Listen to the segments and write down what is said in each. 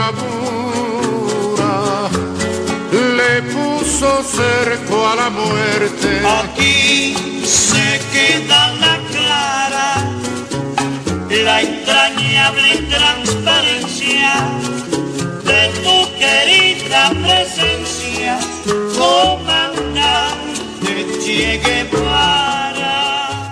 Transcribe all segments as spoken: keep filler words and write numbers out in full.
bravura le puso cerco a la muerte. Aquí se queda la clara, la entrañable transparencia de tu querida presencia, comandante Che Guevara.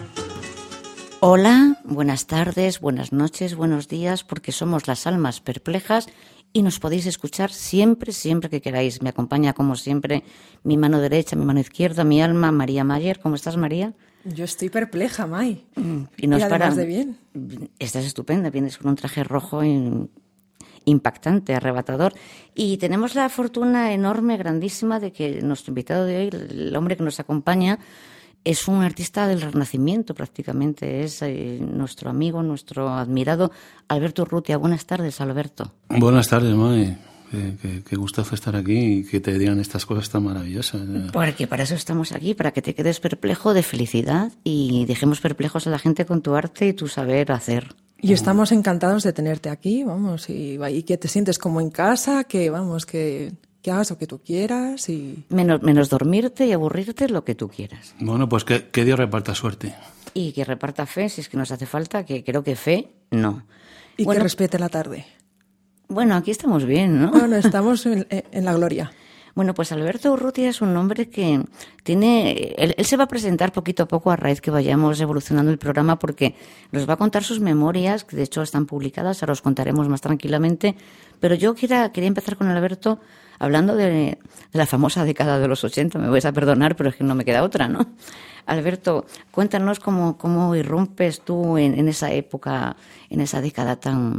Hola, buenas tardes, buenas noches, buenos días, porque somos las almas perplejas y nos podéis escuchar siempre, siempre que queráis. Me acompaña, como siempre, mi mano derecha, mi mano izquierda, mi alma, María Mayer. ¿Cómo estás, María? Yo estoy perpleja, May. Mm, y nos y además para... de bien. Estás estupenda, vienes con un traje rojo in... impactante, arrebatador. Y tenemos la fortuna enorme, grandísima, de que nuestro invitado de hoy, el hombre que nos acompaña, es un artista del Renacimiento prácticamente. Es eh, nuestro amigo, nuestro admirado Alberto Urrutia. Buenas tardes, Alberto. Buenas tardes, May. Qué, qué, qué gustazo estar aquí y que te digan estas cosas tan maravillosas. Porque para eso estamos aquí, para que te quedes perplejo de felicidad y dejemos perplejos a la gente con tu arte y tu saber hacer. Y estamos encantados de tenerte aquí, vamos, y, y que te sientes como en casa, que vamos, que, que hagas lo que tú quieras y... Menos, menos dormirte y aburrirte, lo que tú quieras. Bueno, pues que, que Dios reparta suerte. Y que reparta fe, si es que nos hace falta, que creo que fe, no. Y bueno, que respete la tarde. Bueno, aquí estamos bien, ¿no? Bueno, estamos en, en la gloria. Bueno, pues Alberto Urrutia es un hombre que tiene... Él, él se va a presentar poquito a poco a raíz que vayamos evolucionando el programa, porque nos va a contar sus memorias, que de hecho están publicadas, ahora os contaremos más tranquilamente. Pero yo quería, quería empezar con Alberto hablando de, de la famosa década de los ochenta. Me vais a perdonar, pero es que no me queda otra, ¿no? Alberto, cuéntanos cómo, cómo irrumpes tú en, en esa época, en esa década tan,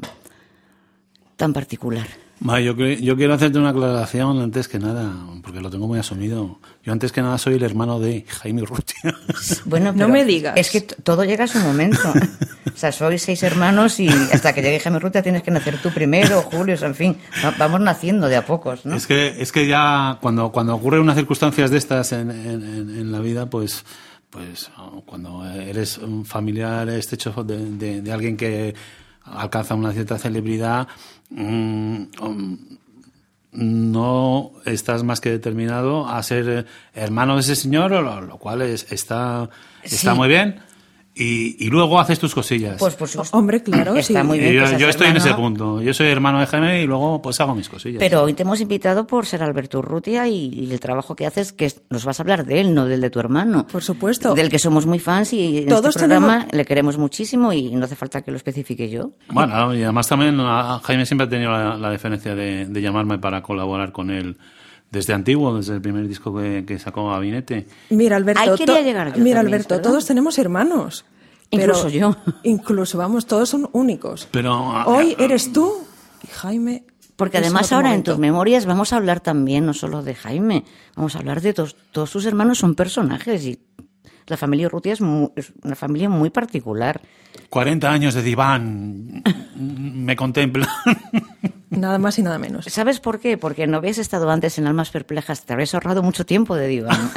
tan particular. Ma, yo, yo quiero hacerte una aclaración antes que nada, porque lo tengo muy asumido. Yo antes que nada soy el hermano de Jaime Urrutia. Bueno, no me digas. Es que t- todo llega a su momento. O sea, sois seis hermanos y hasta que llegue Jaime Urrutia tienes que nacer tú primero, Julio, o sea, en fin, vamos naciendo de a pocos, ¿no? Es que, es que ya cuando, cuando ocurren unas circunstancias de estas en, en, en la vida, pues, pues cuando eres un familiar estrecho de, de, de alguien que alcanza una cierta celebridad, mmm, um, no estás más que determinado a ser hermano de ese señor, lo, lo cual es, está, está sí. muy bien. Y, y luego haces tus cosillas. Pues por supuesto. Hombre, claro, está sí. muy bien. Yo, que yo estoy hermano. en ese punto. Yo soy hermano de Jaime y luego pues hago mis cosillas. Pero hoy te hemos invitado por ser Alberto Urrutia y, y el trabajo que haces, que es, nos vas a hablar de él, no del de tu hermano. Por supuesto. Del que somos muy fans y en Todos este programa tenemos... le queremos muchísimo y no hace falta que lo especifique yo. Bueno, y además también a Jaime siempre ha tenido la, la deferencia de, de llamarme para colaborar con él. Desde antiguo, desde el primer disco que, que sacó Gabinete. Mira, Alberto, Ahí quería to- llegar yo mira, también, Alberto, ¿verdad? todos tenemos hermanos. Incluso pero, yo. Incluso, vamos, todos son únicos. Pero hoy eres tú y Jaime. Porque además ahora en tus memorias vamos a hablar también no solo de Jaime, vamos a hablar de todos, todos sus hermanos son personajes y la familia Urrutia es, muy, es una familia muy particular. cuarenta años de diván me contemplan. Nada más y nada menos. ¿Sabes por qué? Porque no habías estado antes en Almas Perplejas, te habrías ahorrado mucho tiempo de diván.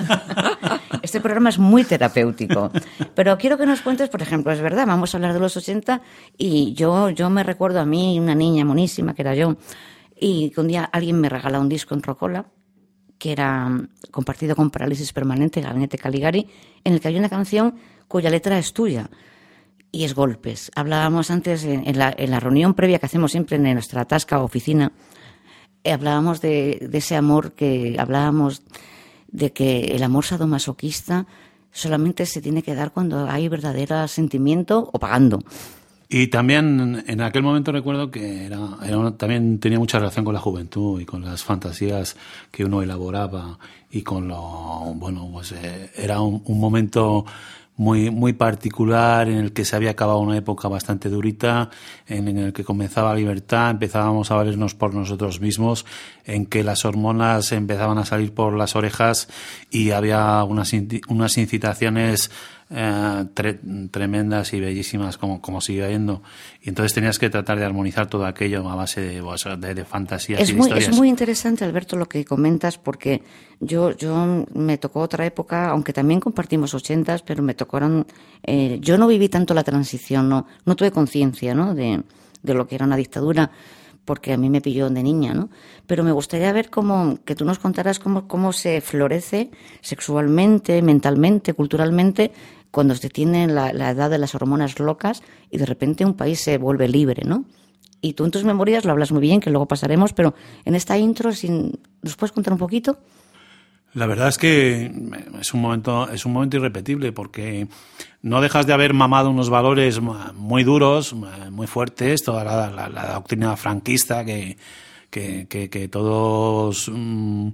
Este programa es muy terapéutico. Pero quiero que nos cuentes, por ejemplo, es verdad, vamos a hablar de los ochenta y yo, yo me recuerdo a mí, una niña monísima que era yo, y que un día alguien me regaló un disco en Rocola, que era compartido con Parálisis Permanente, Gabinete Caligari, en el que hay una canción cuya letra es tuya. Y es Golpes. Hablábamos antes, en, en, la, en la reunión previa que hacemos siempre en nuestra tasca o oficina, eh, hablábamos de, de ese amor que hablábamos de que el amor sadomasoquista solamente se tiene que dar cuando hay verdadero sentimiento o pagando. Y también en aquel momento recuerdo que era, era una, también tenía mucha relación con la juventud y con las fantasías que uno elaboraba y con lo, bueno, pues eh, era un, un momento muy muy particular en el que se había acabado una época bastante durita, en, en el que comenzaba la libertad, empezábamos a valernos por nosotros mismos, en que las hormonas empezaban a salir por las orejas y había unas, unas incitaciones eh, tre, tremendas y bellísimas como, como sigue habiendo. Y entonces tenías que tratar de armonizar todo aquello a base de, de, de fantasías es y de muy, historias. Es muy interesante, Alberto, lo que comentas, porque yo, yo me tocó otra época, aunque también compartimos ochentas, pero me tocaron... Eh, yo no viví tanto la transición, no, no tuve conciencia, ¿no?, de, de lo que era una dictadura, porque a mí me pilló de niña, ¿no? Pero me gustaría ver cómo, que tú nos contaras cómo, cómo se florece sexualmente, mentalmente, culturalmente, cuando se tiene la, la edad de las hormonas locas y de repente un país se vuelve libre, ¿no? Y tú en tus memorias lo hablas muy bien, que luego pasaremos, pero en esta intro, sin, ¿nos puedes contar un poquito? La verdad es que es un momento, es un momento irrepetible, porque no dejas de haber mamado unos valores muy duros, muy fuertes, toda la, la, la doctrina franquista que, que, que, que todos mmm,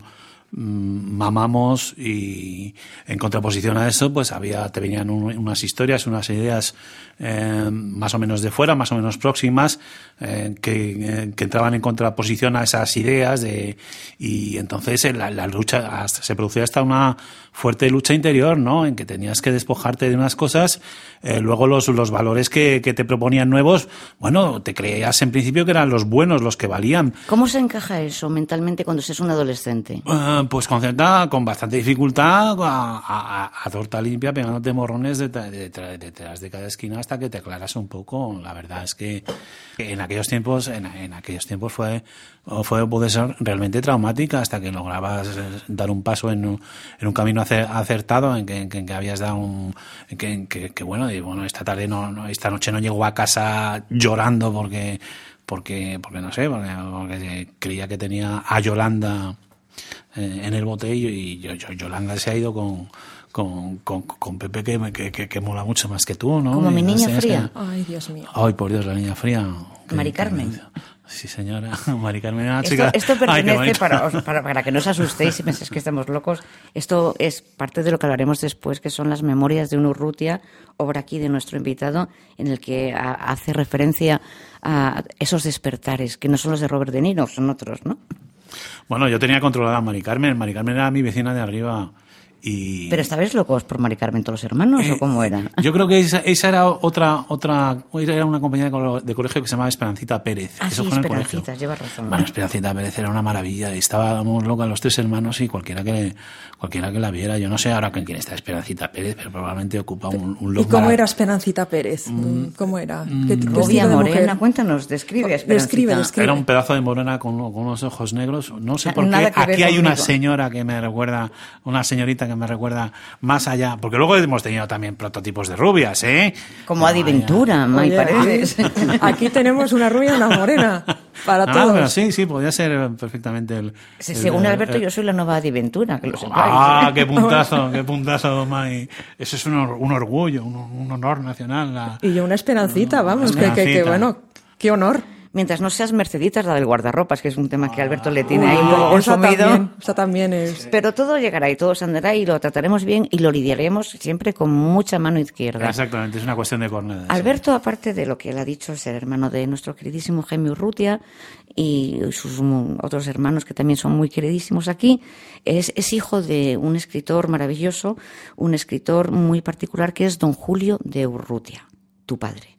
mamamos, y en contraposición a eso pues había te venían un, unas historias, unas ideas eh, más o menos de fuera, más o menos próximas, eh, que, eh, que entraban en contraposición a esas ideas de, y entonces en la, la lucha hasta, se producía hasta una fuerte lucha interior, ¿no? En que tenías que despojarte de unas cosas, eh, luego los, los valores que, que te proponían nuevos, bueno, te creías en principio que eran los buenos, los que valían. ¿Cómo se encaja eso mentalmente cuando se es un adolescente? Uh, pues concentra con bastante dificultad a, a, a torta limpia, pegándote morrones detrás de, de, de, de, de cada esquina hasta que te aclaras un poco. La verdad es que en aquellos tiempos, en, en aquellos tiempos fue, fue puede ser realmente traumática, hasta que lograbas dar un paso en un, en un camino acertado, en que, en que, en que habías dado un, en que, en que, que bueno, y bueno, esta tarde no, no, esta noche no llego a casa llorando porque, porque, porque no sé, porque, porque creía que tenía a Yolanda en el botello, y yo, yo, Yolanda se ha ido con, con, con, con Pepe, que, que, que, que mola mucho más que tú, ¿no? Como mi niña no sé, fría. Es que... Ay, Dios mío. Ay, por Dios, la niña fría. Mari Carmen. Sí, señora. Mari Carmen era una Esto, chica... esto pertenece, Ay, para, para, para que no os asustéis y penséis que estamos locos, esto es parte de lo que hablaremos después, que son las memorias de un Urrutia, obra aquí de nuestro invitado, en el que a, hace referencia a esos despertares, que no son los de Robert De Niro, son otros, ¿no? Bueno, yo tenía controlada a Mari Carmen. Mari Carmen era mi vecina de arriba. Y... ¿Pero estabais locos por Mari Carmen todos los hermanos eh, o cómo era? Yo creo que esa, esa era otra, otra, era una compañía de colegio que se llamaba Esperancita Pérez. Ah, Eso sí, fue en el Esperancitas, colegio. llevas razón. Bueno, Esperancita Pérez era una maravilla. Estábamos locos los tres hermanos, y cualquiera que cualquiera que la viera, yo no sé ahora con quién está Esperancita Pérez, pero probablemente ocupa un, un look. ¿Y cómo era Esperancita Pérez? Mm, ¿Cómo era? ¿Qué, qué Rubia morena, cuéntanos, describe a describe, describe. Era un pedazo de morena con, con unos ojos negros. No sé por qué. Aquí hay una señora que me recuerda, una señorita que me recuerda más allá, porque luego hemos tenido también prototipos de rubias, ¿eh? Como Adi Ventura, May Paredes. Aquí tenemos una rubia y una morena, para ah, todos. Pero sí, sí, podría ser perfectamente el... Sí, el según el, Alberto, el, yo soy la nueva Adi Ventura, que lo sepáis. Ah, qué puntazo, qué puntazo, May. Eso es un, un orgullo, un, un honor nacional. La, y yo una esperancita, vamos, una esperancita. Que, que, que bueno, qué honor. Mientras no seas Merceditas, la del guardarropas, que es un tema que Alberto le tiene ahí un poco consumido. También, esa también es. Pero todo llegará y todo se andará y lo trataremos bien y lo lidiaremos siempre con mucha mano izquierda. Exactamente, es una cuestión de cornedas. Alberto, sí. Aparte de lo que él ha dicho, ser hermano de nuestro queridísimo Jaime Urrutia y sus otros hermanos que también son muy queridísimos aquí, es, es hijo de un escritor maravilloso, un escritor muy particular que es don Julio de Urrutia, tu padre.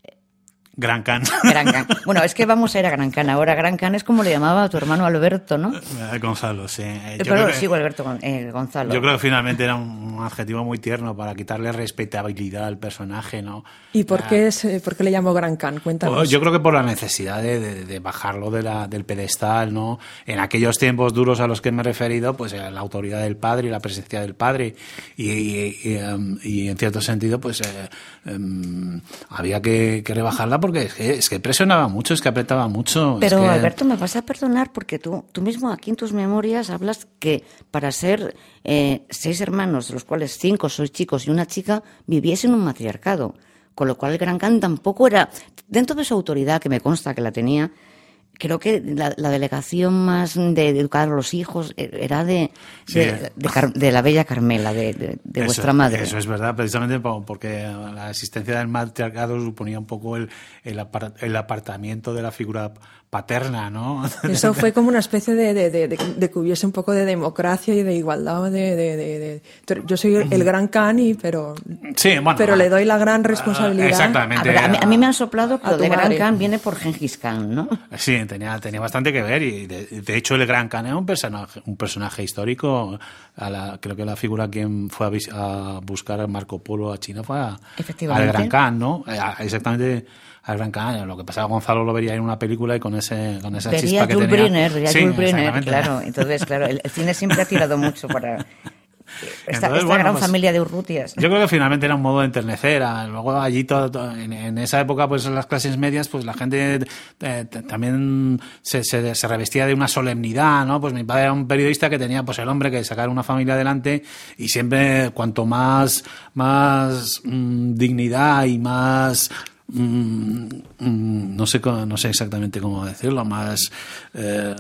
Gran Can. Gran Can. Bueno, es que vamos a ir a Gran Can ahora. Gran Can es como le llamaba a tu hermano Alberto, ¿no? Gonzalo, sí. Yo Pero que, sigo Alberto eh, Gonzalo. Yo creo que finalmente era un adjetivo muy tierno para quitarle respetabilidad al personaje, ¿no? ¿Y por qué, es, por qué le llamó Gran Can? Cuéntanos. Pues yo creo que por la necesidad de, de, de bajarlo de la, del pedestal, ¿no? En aquellos tiempos duros a los que me he referido, pues la autoridad del padre y la presencia del padre. Y, y, y, um, y en cierto sentido, pues eh, um, había que, que rebajarla porque es que, es que presionaba mucho, es que apretaba mucho. Pero es que... Alberto, me vas a perdonar porque tú, tú mismo aquí en tus memorias hablas que para ser eh, seis hermanos, de los cuales cinco sois chicos y una chica, viviese en un matriarcado. Con lo cual el Gran Can tampoco era, dentro de su autoridad, que me consta que la tenía, creo que la, la delegación más de educar a los hijos era de, sí. de, de, Car, de la bella Carmela, de, de, de eso, vuestra madre. Eso es verdad, precisamente porque la existencia del matriarcado suponía un poco el, el, apart, el apartamiento de la figura paterna, ¿no? Eso fue como una especie de, de, de, de, de que hubiese un poco de democracia y de igualdad. De, de, de, de... Yo soy el, el gran cani, pero, sí, bueno, pero le doy la gran responsabilidad. Exactamente. A, ver, a, mí, a mí me han soplado que lo de madre. Gran Can viene por Gengis Khan, ¿no? Sí, tenía, tenía bastante que ver y de, de hecho el Gran Can era un personaje, un personaje histórico. A la, creo que la figura quien fue a, a buscar a Marco Polo a China fue a, al Gran Can, ¿no? A, exactamente al Gran Can. Lo que pasaba, Gonzalo lo vería en una película y con ese, con esa Vería chispa que Jules tenía. Briner, vería Sí, Jules Briner, exactamente. claro. Entonces, claro, el, el cine siempre ha tirado mucho para esta, Entonces, esta bueno, gran pues, familia de Urrutias. Yo creo que finalmente era un modo de enternecer. a- Luego allí todo, todo- en, en esa época, pues en las clases medias, pues la gente eh, t- también se, se, se revestía de una solemnidad, ¿no? Pues mi padre era un periodista que tenía, pues el hombre que sacar una familia adelante, y siempre cuanto más más mm, dignidad y más mm, mm, no sé co- no sé exactamente cómo decirlo, más eh,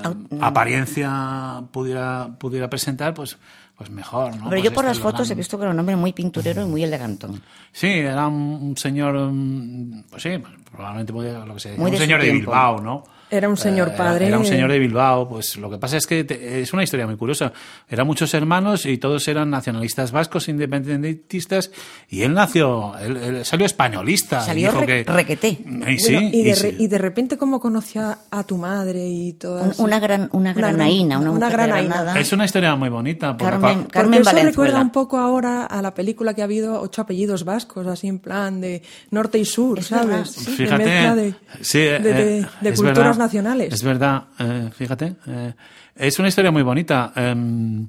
apariencia pudiera pudiera presentar, pues pues mejor, ¿no? Pero Pues yo por este las es lo fotos he gran- visto que era un hombre muy pinturero y muy elegantón. Sí, era un, un señor, mm, pues sí, probablemente podía, lo que se decía, Muy un de su señor de tiempo. Bilbao, ¿no? Era un señor Eh, padre. Era un señor de Bilbao, pues lo que pasa es que te- es una historia muy curiosa. Eran muchos hermanos y todos eran nacionalistas vascos, independentistas, y él nació, él, él salió españolista. y Salió dijo re- que, requeté. Y, sí, Bueno, y, de y re- sí. y de repente, ¿cómo conoció a, a tu madre y todas? Un- una gran, una granaína, una, una mujer de granaína. Granada. Es una historia muy bonita. por la Carmen, cual- Porque Carmen eso Valenzuela. recuerda un poco ahora a la película que ha habido ocho apellidos vascos, así en plan de norte y sur, Es ¿sabes? verdad, Sí, de Fíjate, mezcla de, sí, de- eh, de- eh, de es culturas verdad, nacionales. Es verdad, eh, fíjate. eh, es una historia muy bonita. em,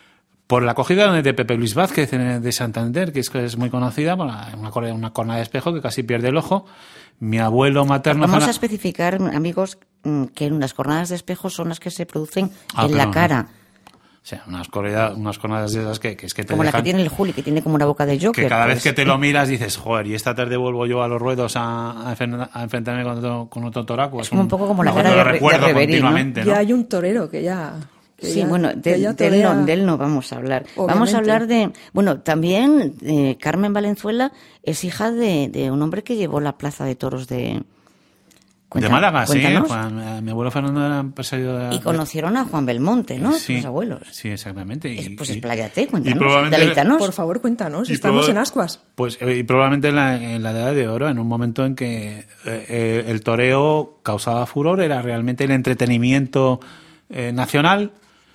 por la acogida de Pepe Luis Vázquez eh, de Santander, que es, que es muy conocida, por la- una, cor- una corna de espejo que casi pierde el ojo. Mi abuelo materno... Vamos fue a una- especificar, amigos, mm, que las jornadas de espejo son las que se producen Ah, en la perdón. cara. O sea, unas, corridas- unas cornadas de esas que, que es que te Como la que dejan- tiene el Juli, que tiene como una boca de Joker. que cada pues. vez que te lo miras dices, joder, y esta tarde vuelvo yo a los ruedos a, a, enfren- a enfrentarme con otro, con otro toraco. Es como un poco como la no, cara lo de Re- recuerdo de Reverie, ¿no? continuamente, Ya ¿no? hay un torero que ya... que Sí, ya- bueno, que de, ya de él no, torea. de él no vamos a hablar. Vamos Obviamente. a hablar de... Bueno, también eh, Carmen Valenzuela es hija de, de un hombre que llevó la plaza de toros de... De Cuenta- Málaga, sí. cuéntanos. Juan, eh, mi abuelo Fernando era empresario de... Y conocieron a Juan Belmonte, ¿no? Sí, Sus abuelos. Sí, exactamente. Y, Eh, pues y- expláyate, y cuéntanos. probablemente- Deleítanos. Por favor, cuéntanos, y estamos proba- en Ascuas. Pues, eh, y probablemente en la, en la Edad de Oro, en un momento en que eh, eh, el toreo causaba furor, era realmente el entretenimiento eh, nacional.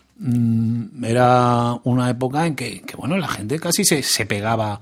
Mm, era una época en que, que, bueno, la gente casi se, se pegaba.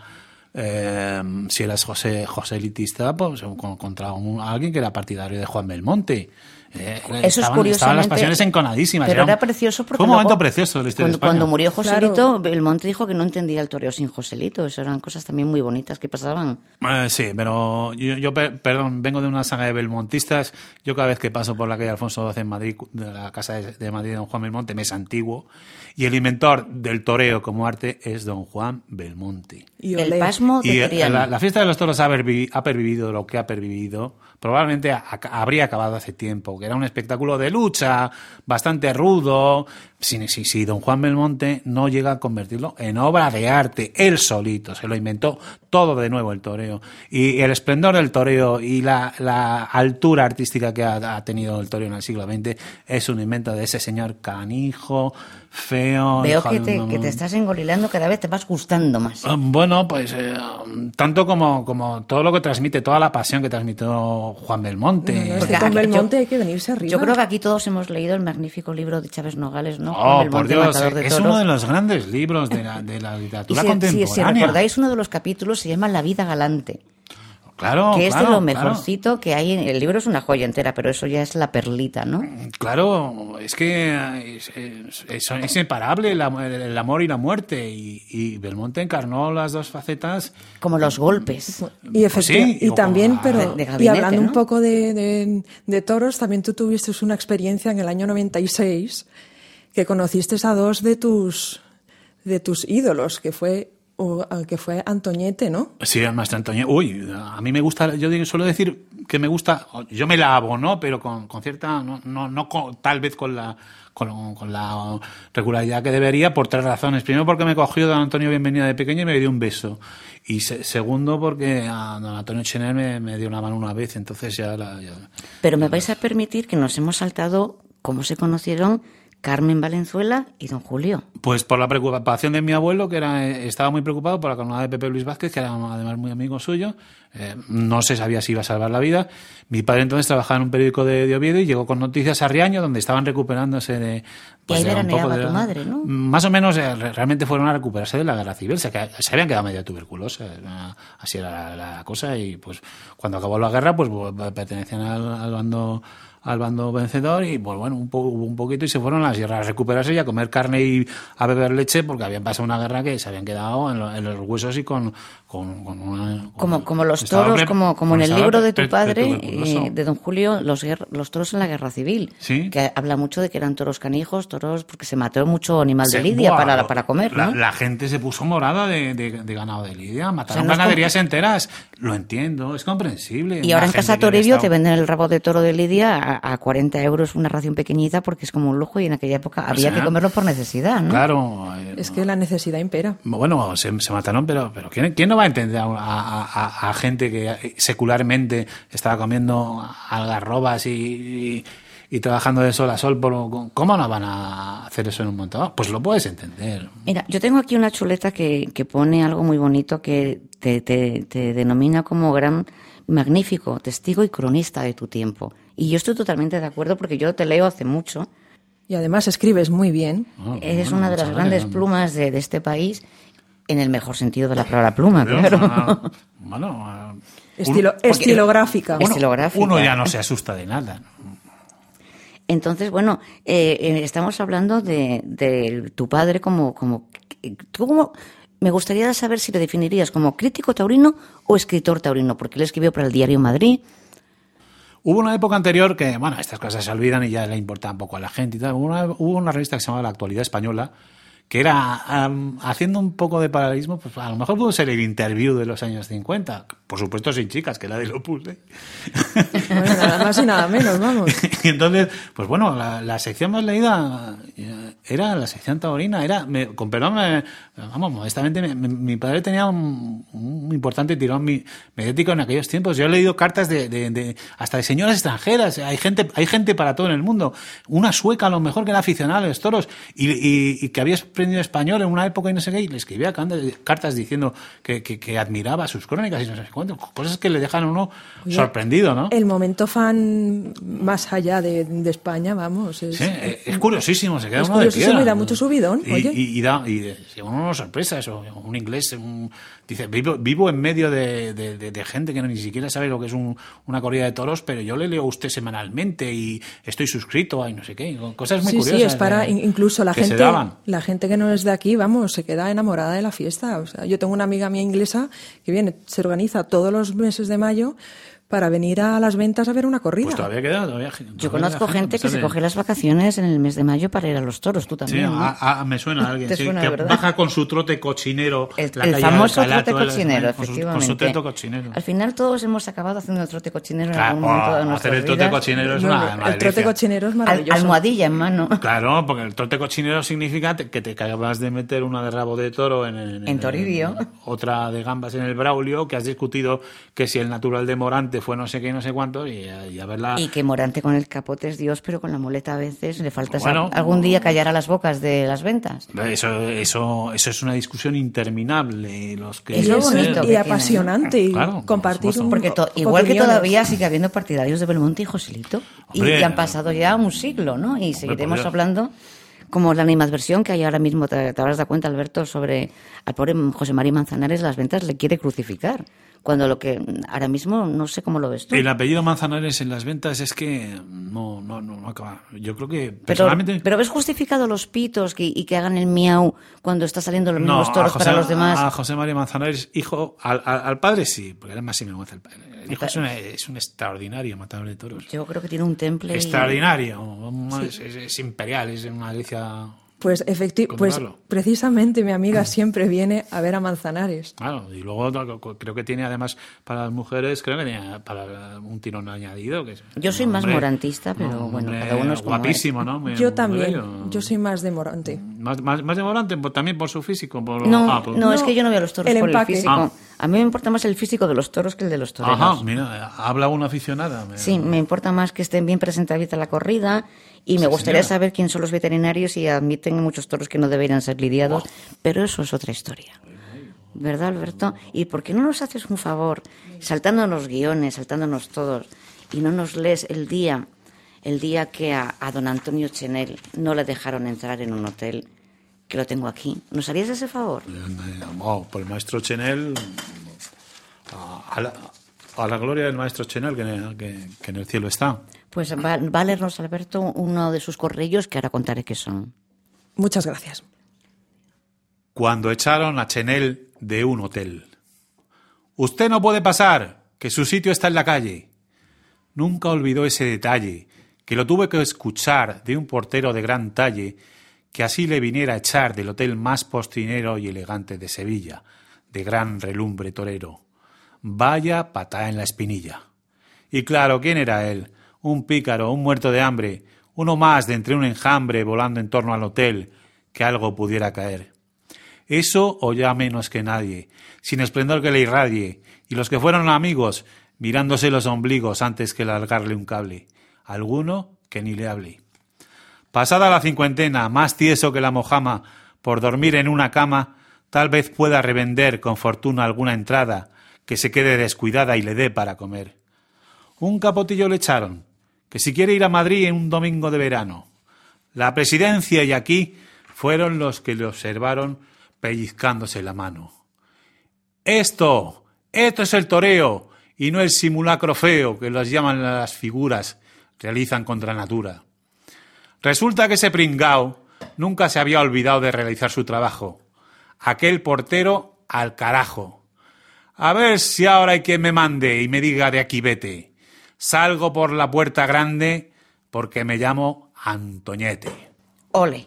Eh, si eras José, José elitista, pues con- contra un- alguien que era partidario de Juan Belmonte. Eh, Eso es estaban, curiosamente... estaban las pasiones enconadísimas. Pero un- era precioso porque fue un momento luego, precioso de la historia cuando, de España. cuando murió Joselito, Claro. Belmonte dijo que no entendía el toreo sin Joselito. Eso eran cosas también muy bonitas que pasaban. Eh, sí, pero yo, yo pe- perdón, vengo de una saga de belmontistas. Yo cada vez que paso por la calle Alfonso doce en Madrid, de la casa de, de Madrid de don Juan Belmonte, me es antiguo. Y el inventor del toreo como arte es don Juan Belmonte. Y El olé. pasmo de Y eh, Triana. la, la fiesta de los toros ha, pervi- ha pervivido lo que ha pervivido. Probablemente ha- habría acabado hace tiempo, que era un espectáculo de lucha, bastante rudo. Si, si, si don Juan Belmonte no llega a convertirlo en obra de arte, él solito, se lo inventó todo de nuevo el toreo. Y el esplendor del toreo y la, la altura artística que ha, ha tenido el toreo en el siglo veinte es un invento de ese señor canijo, feo. Veo hijo que de te, un- que te estás engorilando, cada vez te vas gustando más. Ah, Bueno, pues eh, tanto como, como todo lo que transmite, toda la pasión que transmitió Juan Belmonte. No, no, es Porque que con aquí- Belmonte yo- hay que venirse arriba. Yo creo que aquí todos hemos leído el magnífico libro de Chávez Nogales, ¿no? Juan Oh, Belmonte, por Dios, Matador de es Toros. uno de los grandes libros de la, de la Y literatura si, si- contemporánea. si recordáis uno de los capítulos se llama La vida galante, Claro, que es claro, de lo claro. mejorcito que hay. El libro es una joya entera, pero eso ya es la perlita, ¿no? Claro, es que es, es, es- es imparable el, am- el amor y la muerte. Y, y Belmonte encarnó las dos facetas. Como los golpes. Y, efecti- Pues sí, y o también, como- pero de- de y gabinete, hablando ¿no? un poco de, de- de toros, también tú tuviste una experiencia en el año noventa y seis que conociste a dos de tus de tus ídolos, que fue o, que fue Antoñete, ¿no? Sí, el maestro Antonio. Uy, a mí me gusta, yo digo- suelo decir que me gusta, yo me lavo, ¿no? Pero con, con cierta, no, no, no con- tal vez con la, con, con la regularidad que debería, por tres razones. Primero, porque me cogió don Antonio Bienvenida de pequeño y me dio un beso. Y se- segundo, porque a don Antonio Chener me, me dio una mano una vez, entonces ya la... ya- Pero me vais a permitir que nos hemos saltado cómo se conocieron Carmen Valenzuela y don Julio. Pues por la preocupación de mi abuelo, que era estaba muy preocupado por la columna de Pepe Luis Vázquez, que era además muy amigo suyo. Eh, no se sabía si iba a salvar la vida. Mi padre entonces trabajaba en un periódico de, de Oviedo y llegó con noticias a Riaño, donde estaban recuperándose de... Pues, y ahí de un poco veraneaba de, tu madre, ¿no? Más o menos eh, realmente fueron a recuperarse de la guerra civil. Se, se habían quedado medio tuberculosos. Así era la, la cosa. Y pues cuando acabó la guerra, pues pertenecían al, al bando... al bando vencedor y pues bueno, un, po, un poquito y se fueron a la sierra a recuperarse y a comer carne y a beber leche porque habían pasado una guerra que se habían quedado en, lo, en los huesos y con, con, con una... Con, como, como los toros, pre, como, como en el libro de tu padre, eh, de don Julio, los, los toros en la guerra civil, ¿sí? Que habla mucho de que eran toros canijos, toros porque se mató mucho animal se, de lidia wow, para, para comer, ¿no? La, la gente se puso morada de, de, de ganado de lidia, mataron o sea, no ganaderías como... enteras, lo entiendo, es comprensible. Y ahora en Casa Toribio te venden el rabo de toro de lidia a, a cuarenta euros una ración pequeñita porque es como un lujo y en aquella época había o sea, que comerlo por necesidad, ¿no? Claro. Eh, es que la necesidad impera. Bueno, se, se mataron, pero, pero ¿quién, ¿quién no va a entender a, a, a, a gente que secularmente estaba comiendo algarrobas y, y, y trabajando de sol a sol? Por, ¿Cómo no van a hacer eso en un montón? Pues lo puedes entender. Mira, yo tengo aquí una chuleta que, que pone algo muy bonito que te, te, te denomina como gran... magnífico, testigo y cronista de tu tiempo. Y yo estoy totalmente de acuerdo porque yo te leo hace mucho. Y además escribes muy bien. Oh, Eres bueno, una de las grandes plumas de, de este país, en el mejor sentido de la palabra pluma, Pero, claro. No, bueno, uh, Estilo, un, estilográfica. Uno, estilográfica. Uno ya no se asusta de nada. Entonces, bueno, eh, eh, estamos hablando de, de tu padre como... como tú como me gustaría saber si lo definirías como crítico taurino o escritor taurino, porque él escribió para el Diario Madrid. Hubo una época anterior que, bueno, estas cosas se olvidan y ya le importa un poco a la gente y tal. Hubo una, hubo una revista que se llamaba La Actualidad Española, que era, um, haciendo un poco de paralelismo, pues a lo mejor pudo ser el Interview de los años cincuenta. Por supuesto sin chicas, que nadie lo puse. Bueno, nada más y nada menos, vamos. Y entonces, pues bueno, la, la sección más leída era la sección taurina. Era, me, con perdón, me, vamos, modestamente, me, me, mi padre tenía un, un importante tirón mediático en aquellos tiempos. Yo he leído cartas de, de, de hasta de señoras extranjeras. Hay gente, hay gente para todo en el mundo. Una sueca, a lo mejor, que era aficionada a los toros y, y, y que había aprendido español en una época y no sé qué, y le escribía cartas diciendo que, que, que admiraba sus crónicas y no sé cuánto. Cosas que le dejan a uno Oye, sorprendido, ¿no? El momento fan más allá de, de España, vamos. Es, sí, es curiosísimo, se queda es uno de piedra. Y da mucho subidón, y, oye. Y, y da y, y uno una sorpresa, eso. Un inglés un, dice, vivo, vivo en medio de, de, de, de gente que no, ni siquiera sabe lo que es un, una corrida de toros, pero yo le leo a usted semanalmente y estoy suscrito a no sé qué. Cosas muy sí, curiosas. Sí, es para de, incluso la que gente, se daban. la gente que no es de aquí, vamos, se queda enamorada de la fiesta. O sea, yo tengo una amiga mía inglesa que viene, se organiza todos los meses de mayo para venir a las ventas a ver una corrida. Pues todavía queda, todavía, todavía Yo conozco gente, gente que de... se coge las vacaciones en el mes de mayo para ir a los toros, tú también. Sí, ¿no? a, a, me suena a alguien, ¿Te sí, suena, que verdad? baja con su trote cochinero. El, la el famoso Calato, trote cochinero, con efectivamente. Su, con su trote cochinero. Al final todos hemos acabado haciendo el trote cochinero en claro, algún momento de nuestras hacer el trote vidas. cochinero es no, una, no, una El delicia. trote cochinero es maravilloso. Al, almohadilla en mano. Claro, porque el trote cochinero significa que te acabas de meter una de rabo de toro en, en, en Toribio. En, otra de gambas en el Braulio, que has discutido que si el natural de Morante fue no sé qué y no sé cuánto, y, y a verla... Y que Morante con el capote es Dios, pero con la muleta a veces le falta bueno, esa, algún día callar a las bocas de las ventas. Eso, eso, eso es una discusión interminable. Los que es lo bonito y, y apasionante y claro, compartir un, porque to, igual que todavía sigue habiendo partidarios de Belmonte y Joselito. Hombre, y, y han pasado ya un siglo, ¿no? Y seguiremos hombre, hablando como la animadversión que hay ahora mismo, te, te habrás dado cuenta, Alberto, sobre al pobre José María Manzanares, las ventas le quiere crucificar. Cuando lo que ahora mismo no sé cómo lo ves tú. El apellido Manzanares en las ventas es que no, no, no, no acaba. Yo creo que pero, personalmente... Pero ¿ves justificado los pitos que, y que hagan el miau cuando está saliendo los mismos no, toros José, para los demás? A José María Manzanares, hijo, al, al, al padre sí, porque era más sinvergüenza el padre. El hijo es, una, es un extraordinario matador de toros. Yo creo que tiene un temple. Extraordinario, y... es, es, es imperial, es una delicia... Pues, efecti- pues precisamente mi amiga siempre viene a ver a Manzanares. Claro, y luego creo que tiene además para las mujeres, creo que tiene para un tirón añadido. Que es, yo soy hombre, más morantista, pero bueno, cada uno es como guapísimo, es. ¿no? Me, yo también, yo, yo soy más de Morante. Más, más, más de volante, por, también por su físico. Por, No, ah, por, no, es que yo no veo a los toros el por empaque. el físico. Ah. A mí me importa más el físico de los toros que el de los toreros. Ajá, mira, habla una aficionada. Me... Sí, me importa más que estén bien presentados a la corrida y me Sí, gustaría señora. saber quién son los veterinarios y admiten muchos toros que no deberían ser lidiados, pero eso es otra historia. ¿Verdad, Alberto? ¿Y por qué no nos haces un favor, saltándonos guiones, saltándonos todos, y no nos lees el día, el día que a, a don Antonio Chenel no le dejaron entrar en un hotel, que lo tengo aquí? ¿Nos harías ese favor? Oh, por el maestro Chenel, a, a, la, a la gloria del maestro Chenel, que, que, que en el cielo está. Pues va, va a leernos, Alberto, uno de sus correos que ahora contaré qué son. Muchas gracias. Cuando echaron a Chenel de un hotel. Usted no puede pasar, que su sitio está en la calle. Nunca olvidó ese detalle, que lo tuve que escuchar de un portero de gran talle, que así le viniera a echar del hotel más postrinero y elegante de Sevilla, de gran relumbre torero. Vaya patada en la espinilla. Y claro, ¿quién era él? Un pícaro, un muerto de hambre, uno más de entre un enjambre volando en torno al hotel, que algo pudiera caer. Eso o ya menos que nadie, sin esplendor que le irradie, y los que fueron amigos, mirándose los ombligos antes que largarle un cable. Alguno que ni le hable. Pasada la cincuentena, más tieso que la mojama, por dormir en una cama, tal vez pueda revender con fortuna alguna entrada, que se quede descuidada y le dé para comer. Un capotillo le echaron, que si quiere ir a Madrid en un domingo de verano. La presidencia y aquí fueron los que le observaron pellizcándose la mano. Esto, esto es el toreo, y no el simulacro feo que los llaman las figuras, realizan contra natura. Resulta que ese pringao nunca se había olvidado de realizar su trabajo. Aquel portero al carajo. A ver si ahora hay quien me mande y me diga de aquí vete. Salgo por la puerta grande porque me llamo Antoñete. Ole.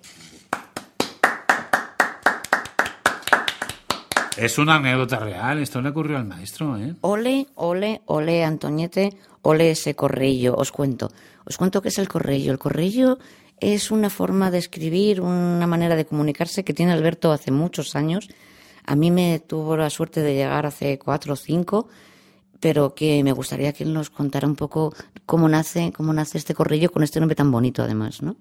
Es una anécdota real, esto le ocurrió al maestro, ¿eh? Ole, ole, ole, Antoñete, ole ese correillo. Os cuento. Os cuento qué es el correillo. El correillo es una forma de escribir, una manera de comunicarse que tiene Alberto hace muchos años. A mí me tuvo la suerte de llegar hace cuatro o cinco, pero que me gustaría que él nos contara un poco cómo nace, cómo nace este correillo con este nombre tan bonito, además, ¿no?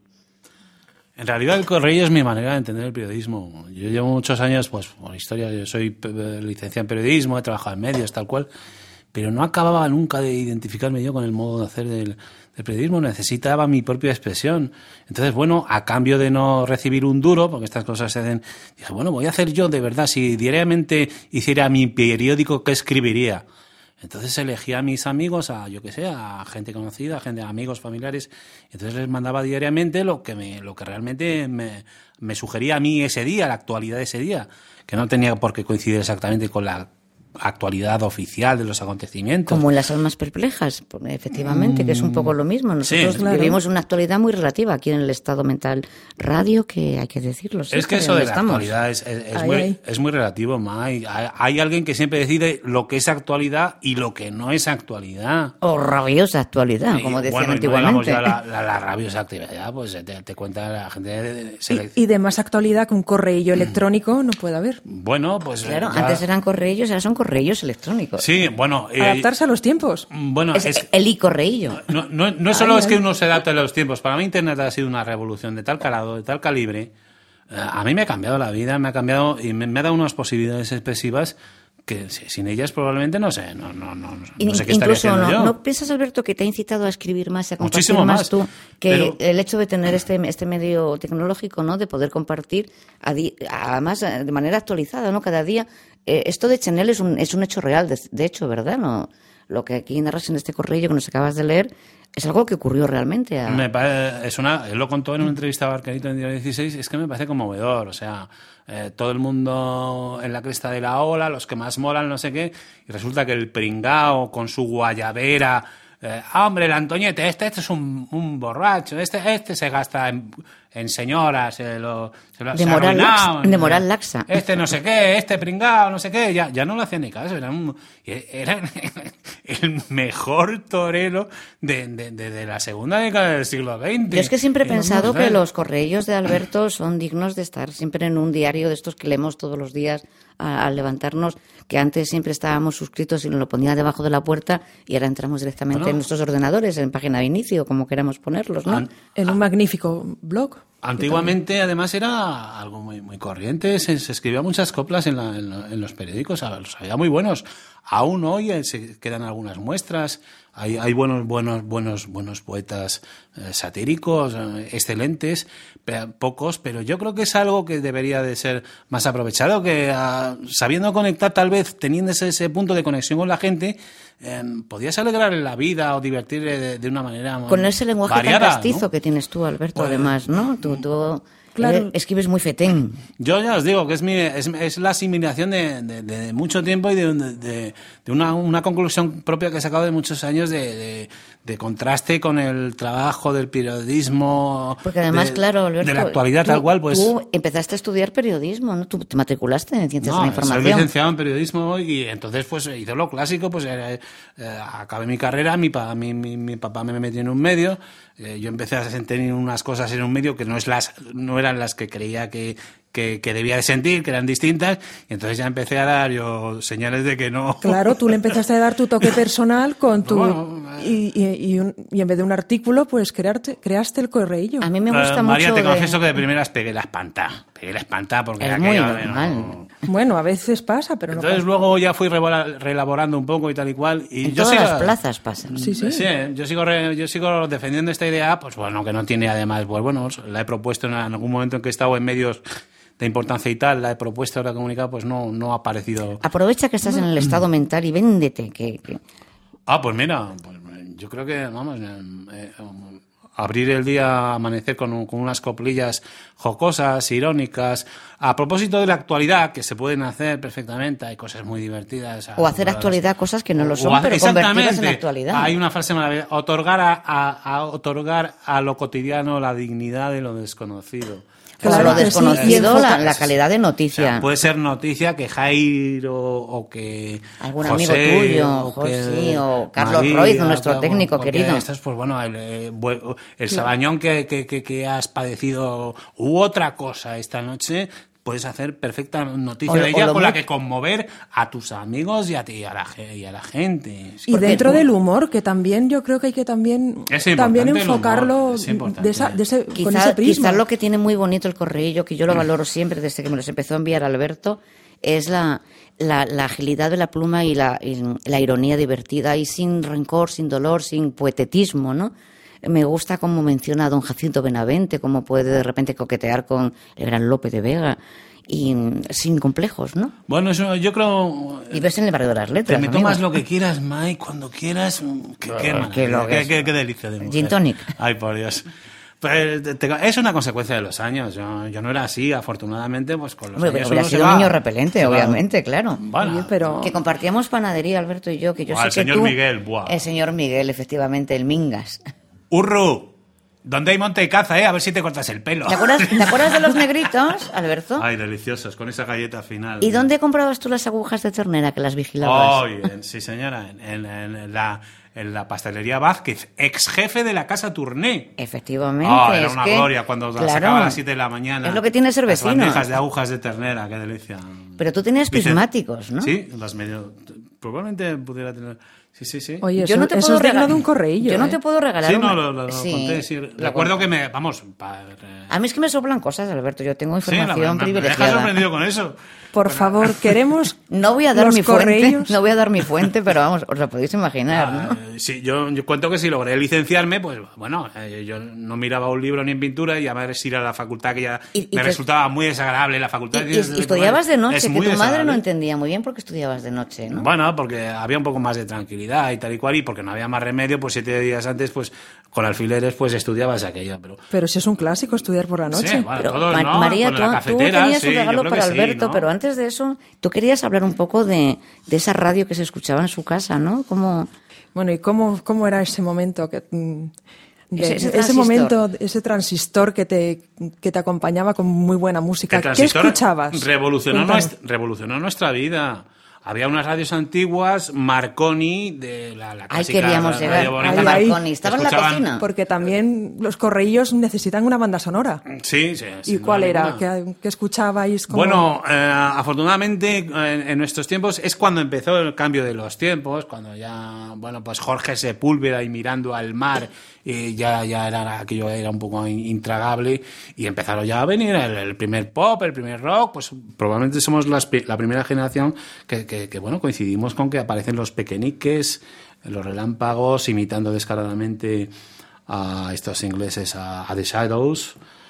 En realidad el correo es mi manera de entender el periodismo. Yo llevo muchos años, pues, por historia, yo soy licenciado en periodismo, he trabajado en medios, tal cual, pero no acababa nunca de identificarme yo con el modo de hacer del, del periodismo, necesitaba mi propia expresión. Entonces, bueno, a cambio de no recibir un duro, porque estas cosas se hacen, dije, bueno, voy a hacer yo de verdad, si diariamente hiciera mi periódico, ¿qué escribiría? Entonces elegí a mis amigos, a yo que sé, a gente conocida, a gente, a amigos, familiares. Entonces les mandaba diariamente lo que me, lo que realmente me, me sugería a mí ese día, la actualidad de ese día, que no tenía por qué coincidir exactamente con la actualidad oficial de los acontecimientos. Como en Las Almas Perplejas, efectivamente, que es un poco lo mismo. Nosotros Sí, claro. vivimos una actualidad muy relativa aquí en el Estado Mental Radio, que hay que decirlo. Sí, Es que eso ¿dónde de la estamos? actualidad es, es, es Ay, muy, ay. es muy relativo, May. Hay, hay alguien que siempre decide lo que es actualidad y lo que no es actualidad. O rabiosa actualidad, Y, como decían bueno, y no digamos antiguamente. ya la, la, la rabiosa actividad, pues te, te cuenta la gente de, de selec- Y, y de más actualidad que un correillo electrónico no puede haber. Bueno, pues... Claro, ya- antes eran correillos, ahora son correillos electrónicos. Sí, bueno... eh, Adaptarse a los tiempos. bueno, Es, es, el i-correillo. no, no, no solo Ay, es que ay. uno se adapte a los tiempos. Para mí Internet ha sido una revolución de tal calado, de tal calibre. Eh, a mí me ha cambiado la vida, me ha cambiado y me, me ha dado unas posibilidades expresivas que si- sin ellas probablemente no sé, no, no, no, no In- sé qué estaría Incluso, haciendo ¿no, yo. ¿no piensas, Alberto, que te ha incitado a escribir más y a compartir Muchísimo más, más, tú? Que pero- el hecho de tener este, este medio tecnológico, ¿no? De poder compartir, a di- además, eh, de manera actualizada, ¿no? Cada día. Eh, esto de Chanel es un, es un hecho real, de, de hecho, ¿verdad? No, lo que aquí narras en este correo que nos acabas de leer es algo que ocurrió realmente. A... Me pare- es una, él lo contó en una entrevista a Barquerito en Diario dieciséis, es que me parece conmovedor, o sea, eh, todo el mundo en la cresta de la ola, los que más molan, no sé qué, y resulta que el pringao con su guayabera, eh, ah, hombre, el Antoñete, este, este es un, un borracho, este, este se gasta en, en señoras, se lo, se lo De se ha moral arruinado, laxa- de moral laxa. Este no sé qué, este pringao, no sé qué, ya, ya no lo hacía ni caso, era un, era, el mejor torero de, de, de, de la segunda década del siglo veinte. Yo es que siempre he Y pensado vamos, que ¿eh? los correillos de Alberto son dignos de estar siempre en un diario de estos que leemos todos los días a- al levantarnos, que antes siempre estábamos suscritos y nos lo ponía debajo de la puerta y ahora entramos directamente Bueno. en nuestros ordenadores, en página de inicio, como queramos ponerlos, ¿no? An- En un magnífico blog. Antiguamente, además, era algo muy muy corriente. Se, se escribía muchas coplas en, la- en la- en los periódicos, a- los había muy buenos. Aún hoy eh, se quedan algunas muestras. Hay, hay buenos buenos buenos buenos poetas eh, satíricos, eh, excelentes, pe- pocos, pero yo creo que es algo que debería de ser más aprovechado, que ah, sabiendo conectar, tal vez teniendo ese, ese punto de conexión con la gente, eh, podías alegrarle la vida o divertirle de, de una manera Con ese lenguaje variada, tan castizo ¿no? que tienes tú, Alberto, Pues, además, ¿no? Tú, tú Claro. eh, escribes muy fetén. Yo ya os digo que es, mi, es, es la asimilación de, de, de mucho tiempo y de, de, de una, una conclusión propia que he sacado de muchos años de, de, de contraste con el trabajo del periodismo. Porque además, de, claro, Alberto, de la actualidad tú, tal cual, pues. tú empezaste a estudiar periodismo, ¿no? Tú te matriculaste en Ciencias de la No, soy Información. licenciado en periodismo y entonces pues hice lo clásico, pues eh, eh, acabé mi carrera, mi, pa, mi, mi, mi papá me metió en un medio, eh, yo empecé a sentir unas cosas en un medio que no es las no eran las que creía que, que, que debía de sentir, que eran distintas, y entonces ya empecé a dar yo señales de que no. Claro, tú le empezaste a dar tu toque personal con tu... Bueno, y, y, y, un- y en vez de un artículo, pues crearte, creaste el correillo. A mí me gusta Eh, María, mucho te de- confieso que de primeras pegué la espanta, pegué la espanta porque Es aquello, muy eh, normal. no- Bueno, a veces pasa, pero no Entonces pasa. luego ya fui revela- reelaborando un poco y tal y cual. Y En yo todas sigo- las plazas pasan. Sí, sí. Sí, ¿eh? yo sigo re- yo sigo defendiendo esta idea, pues bueno, que no tiene además, pues bueno, la he propuesto en, en algún momento en que he estado en medios de importancia y tal, la he propuesto, la he comunicado, pues no, no ha aparecido. Aprovecha que estás en el estado mental y véndete. Que, que- Ah, pues mira, pues yo creo que, vamos, eh, eh, abrir el día, amanecer con, un- con unas coplillas jocosas, irónicas, a propósito de la actualidad, que se pueden hacer perfectamente, hay cosas muy divertidas. O hacer actualidad cosas que no lo son, O- pero convertirlas en exactamente. actualidad. Hay una frase maravillosa, otorgar a, a- a otorgar a lo cotidiano la dignidad de lo desconocido. Claro o lo que sí, desconocido, y la, enfoca- la calidad de O noticia. sea, puede ser noticia que Jairo o que Algún José, amigo tuyo, o José, que o Carlos María, Roiz, nuestro claro, técnico porque querido. Esto es, pues bueno, el, eh, bu- el sabañón que, que, que, que has padecido u otra cosa esta noche, puedes hacer perfecta noticia O lo- de o ella lo con la mu- que conmover a tus amigos y a ti y a la, ge- y a la gente. Y Porque dentro tú- del humor, que también yo creo que hay que también, Es importante también el enfocarlo humor, es importante. de esa, de ese, con Quizá, ese prisma. quizá lo que tiene muy bonito el correillo, que yo lo valoro siempre desde que me los empezó a enviar Alberto, es la, la, la agilidad de la pluma y la, y la ironía divertida y sin rencor, sin dolor, sin poetetismo, ¿no? Me gusta cómo menciona a don Jacinto Benavente, cómo puede de repente coquetear con el gran Lope de Vega y mm, sin complejos, ¿no? Bueno, eso yo creo... Y ves en el barrio de las Te letras. me amigo. tomas lo que quieras, Mike, cuando quieras. Qué, qué, maravilla, que lo que qué, es. qué- qué delicia de mujer. Gin tonic. Ay, por Dios. Pues, te- te- es una consecuencia de los años. Yo, yo no era así, afortunadamente, pues con los Hombre, años hubiera uno se sido un va- niño repelente, se va- obviamente, claro. Bueno, Oye, pero Que compartíamos panadería, Alberto y yo, que yo Buah, sé el que señor tú... Miguel, buah. El señor Miguel, efectivamente, el Mingas. Urru, ¿dónde hay monte y caza, eh? A ver si te cortas el pelo. ¿Te acuerdas, ¿Te acuerdas de los negritos, Alberto? Ay, deliciosos, con esa galleta final. ¿Y dónde comprabas tú las agujas de ternera que las vigilabas? Ay, en- sí, señora, en, en- en la, en la pastelería Vázquez, ex jefe de la casa Tourné. Efectivamente. Ah, era es una que- gloria cuando las claro, sacaba a las siete de la mañana. Es lo que tiene ser Las vecino. bandejas de agujas de ternera, qué delicia. Pero tú tenías Vicen- prismáticos, ¿no? Sí, las medio... Probablemente pudiera tener... Sí, sí, sí. oye, Yo eso, no te eso puedo es digno regalar. de un correillo. Yo no ¿eh? te puedo regalar. Sí, una- no, lo, lo- lo Sí, conté, sí. lo Recuerdo conté. que me... Vamos, pa- A mí es que me soplan cosas, Alberto. Yo tengo sí, la información verdad, me dejas privilegiada. sorprendido con eso. Por favor, queremos No voy a dar los mi fuente, correillos. no voy a dar mi fuente, pero vamos, os lo podéis imaginar, ¿no? Ah, sí, yo, yo cuento que si logré licenciarme, pues bueno, eh, yo no miraba un libro ni en pintura y además ir a la facultad que ya Y- y me te- resultaba muy desagradable la Y, facultad. y- y estudiabas de noche, Es que muy tu madre no desagradable. entendía muy bien por qué estudiabas de noche, ¿no? Bueno, porque había un poco más de tranquilidad y tal y cual, y porque no había más remedio, pues siete días antes, pues con alfileres, pues estudiabas aquello, pero... Pero si es un clásico estudiar por la noche. Sí, bueno, Pero, todos Ma- no, María, con tú, la tú cafetera, tenías sí, un yo regalo creo para que sí, Alberto, ¿no? pero antes de eso, tú querías hablar un poco de, de esa radio que se escuchaba en su casa, ¿no? Como Bueno, ¿y cómo, cómo era ese momento? Que, mm, de- Ese- ese ese transistor. momento, ese transistor que te, que te acompañaba con muy buena música. El ¿Qué transistor escuchabas? Revolucionó, Cuéntanos. nuestra, revolucionó nuestra vida. había unas radios antiguas, Marconi, de la, la Ahí clásica queríamos radio llegar. bonita. Ahí, ahí. Marconi, estaba en la Escuchaban- cocina. Porque también los correillos necesitan una banda sonora. Sí, sí. ¿Y sin cuál duda era? ninguna. ¿Qué, qué escuchabais? Como... Bueno, eh, afortunadamente en, en nuestros tiempos es cuando empezó el cambio de los tiempos, cuando ya, bueno, pues Jorge Sepúlveda y mirando al mar, y ya, ya era aquello era un poco in- intragable y empezaron ya a venir el, el primer pop, el primer rock, pues probablemente somos las pri- la primera generación que, que, que, bueno, coincidimos con que aparecen los pequeñiques, los relámpagos, imitando descaradamente a estos ingleses, a, a The Shadows.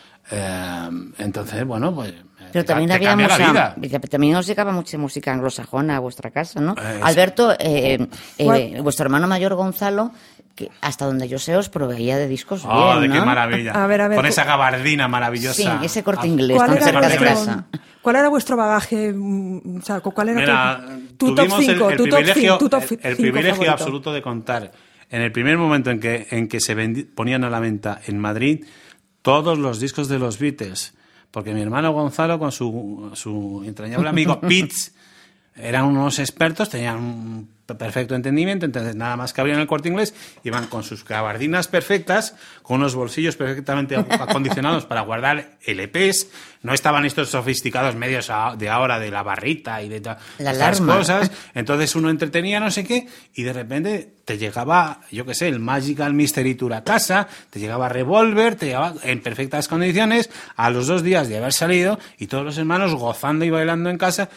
Eh, entonces, bueno, pues... Pero te ca- también te había cambia la mucha, vida. también os llegaba mucha música anglosajona a vuestra casa, ¿no? Eh, sí. Alberto, eh, eh, ¿Cuál? vuestro hermano mayor Gonzalo, que hasta donde yo sé os proveía de discos ¡Oh, bien, de qué ¿no? maravilla! A ver, a ver, Con cu- esa gabardina maravillosa. Sí, ese corte Ah, inglés ¿Cuál tan era, cerca de vuestro, casa. ¿Cuál era vuestro bagaje? mm, O sea, ¿cuál era Mira, tu, tu top tuvimos el- cinco? el, Tu top privilegio, cinco, tu top el- el cinco privilegio favorito. absoluto de contar en el primer momento en que, en que se vendi- ponían a la venta en Madrid todos los discos de los Beatles, porque mi hermano Gonzalo con su, su entrañable amigo Pete eran unos expertos, tenían un perfecto entendimiento, entonces nada más que abrían el Corte Inglés, iban con sus gabardinas perfectas, con unos bolsillos perfectamente acondicionados para guardar L Pes, no estaban estos sofisticados medios a- de ahora de la barrita y de ta- La estas alarma. cosas, entonces uno entretenía no sé qué, y de repente te llegaba, yo qué sé, el Magical Mystery Tour a casa, te llegaba Revolver, te llegaba en perfectas condiciones, a los dos días de haber salido, y todos los hermanos gozando y bailando en casa,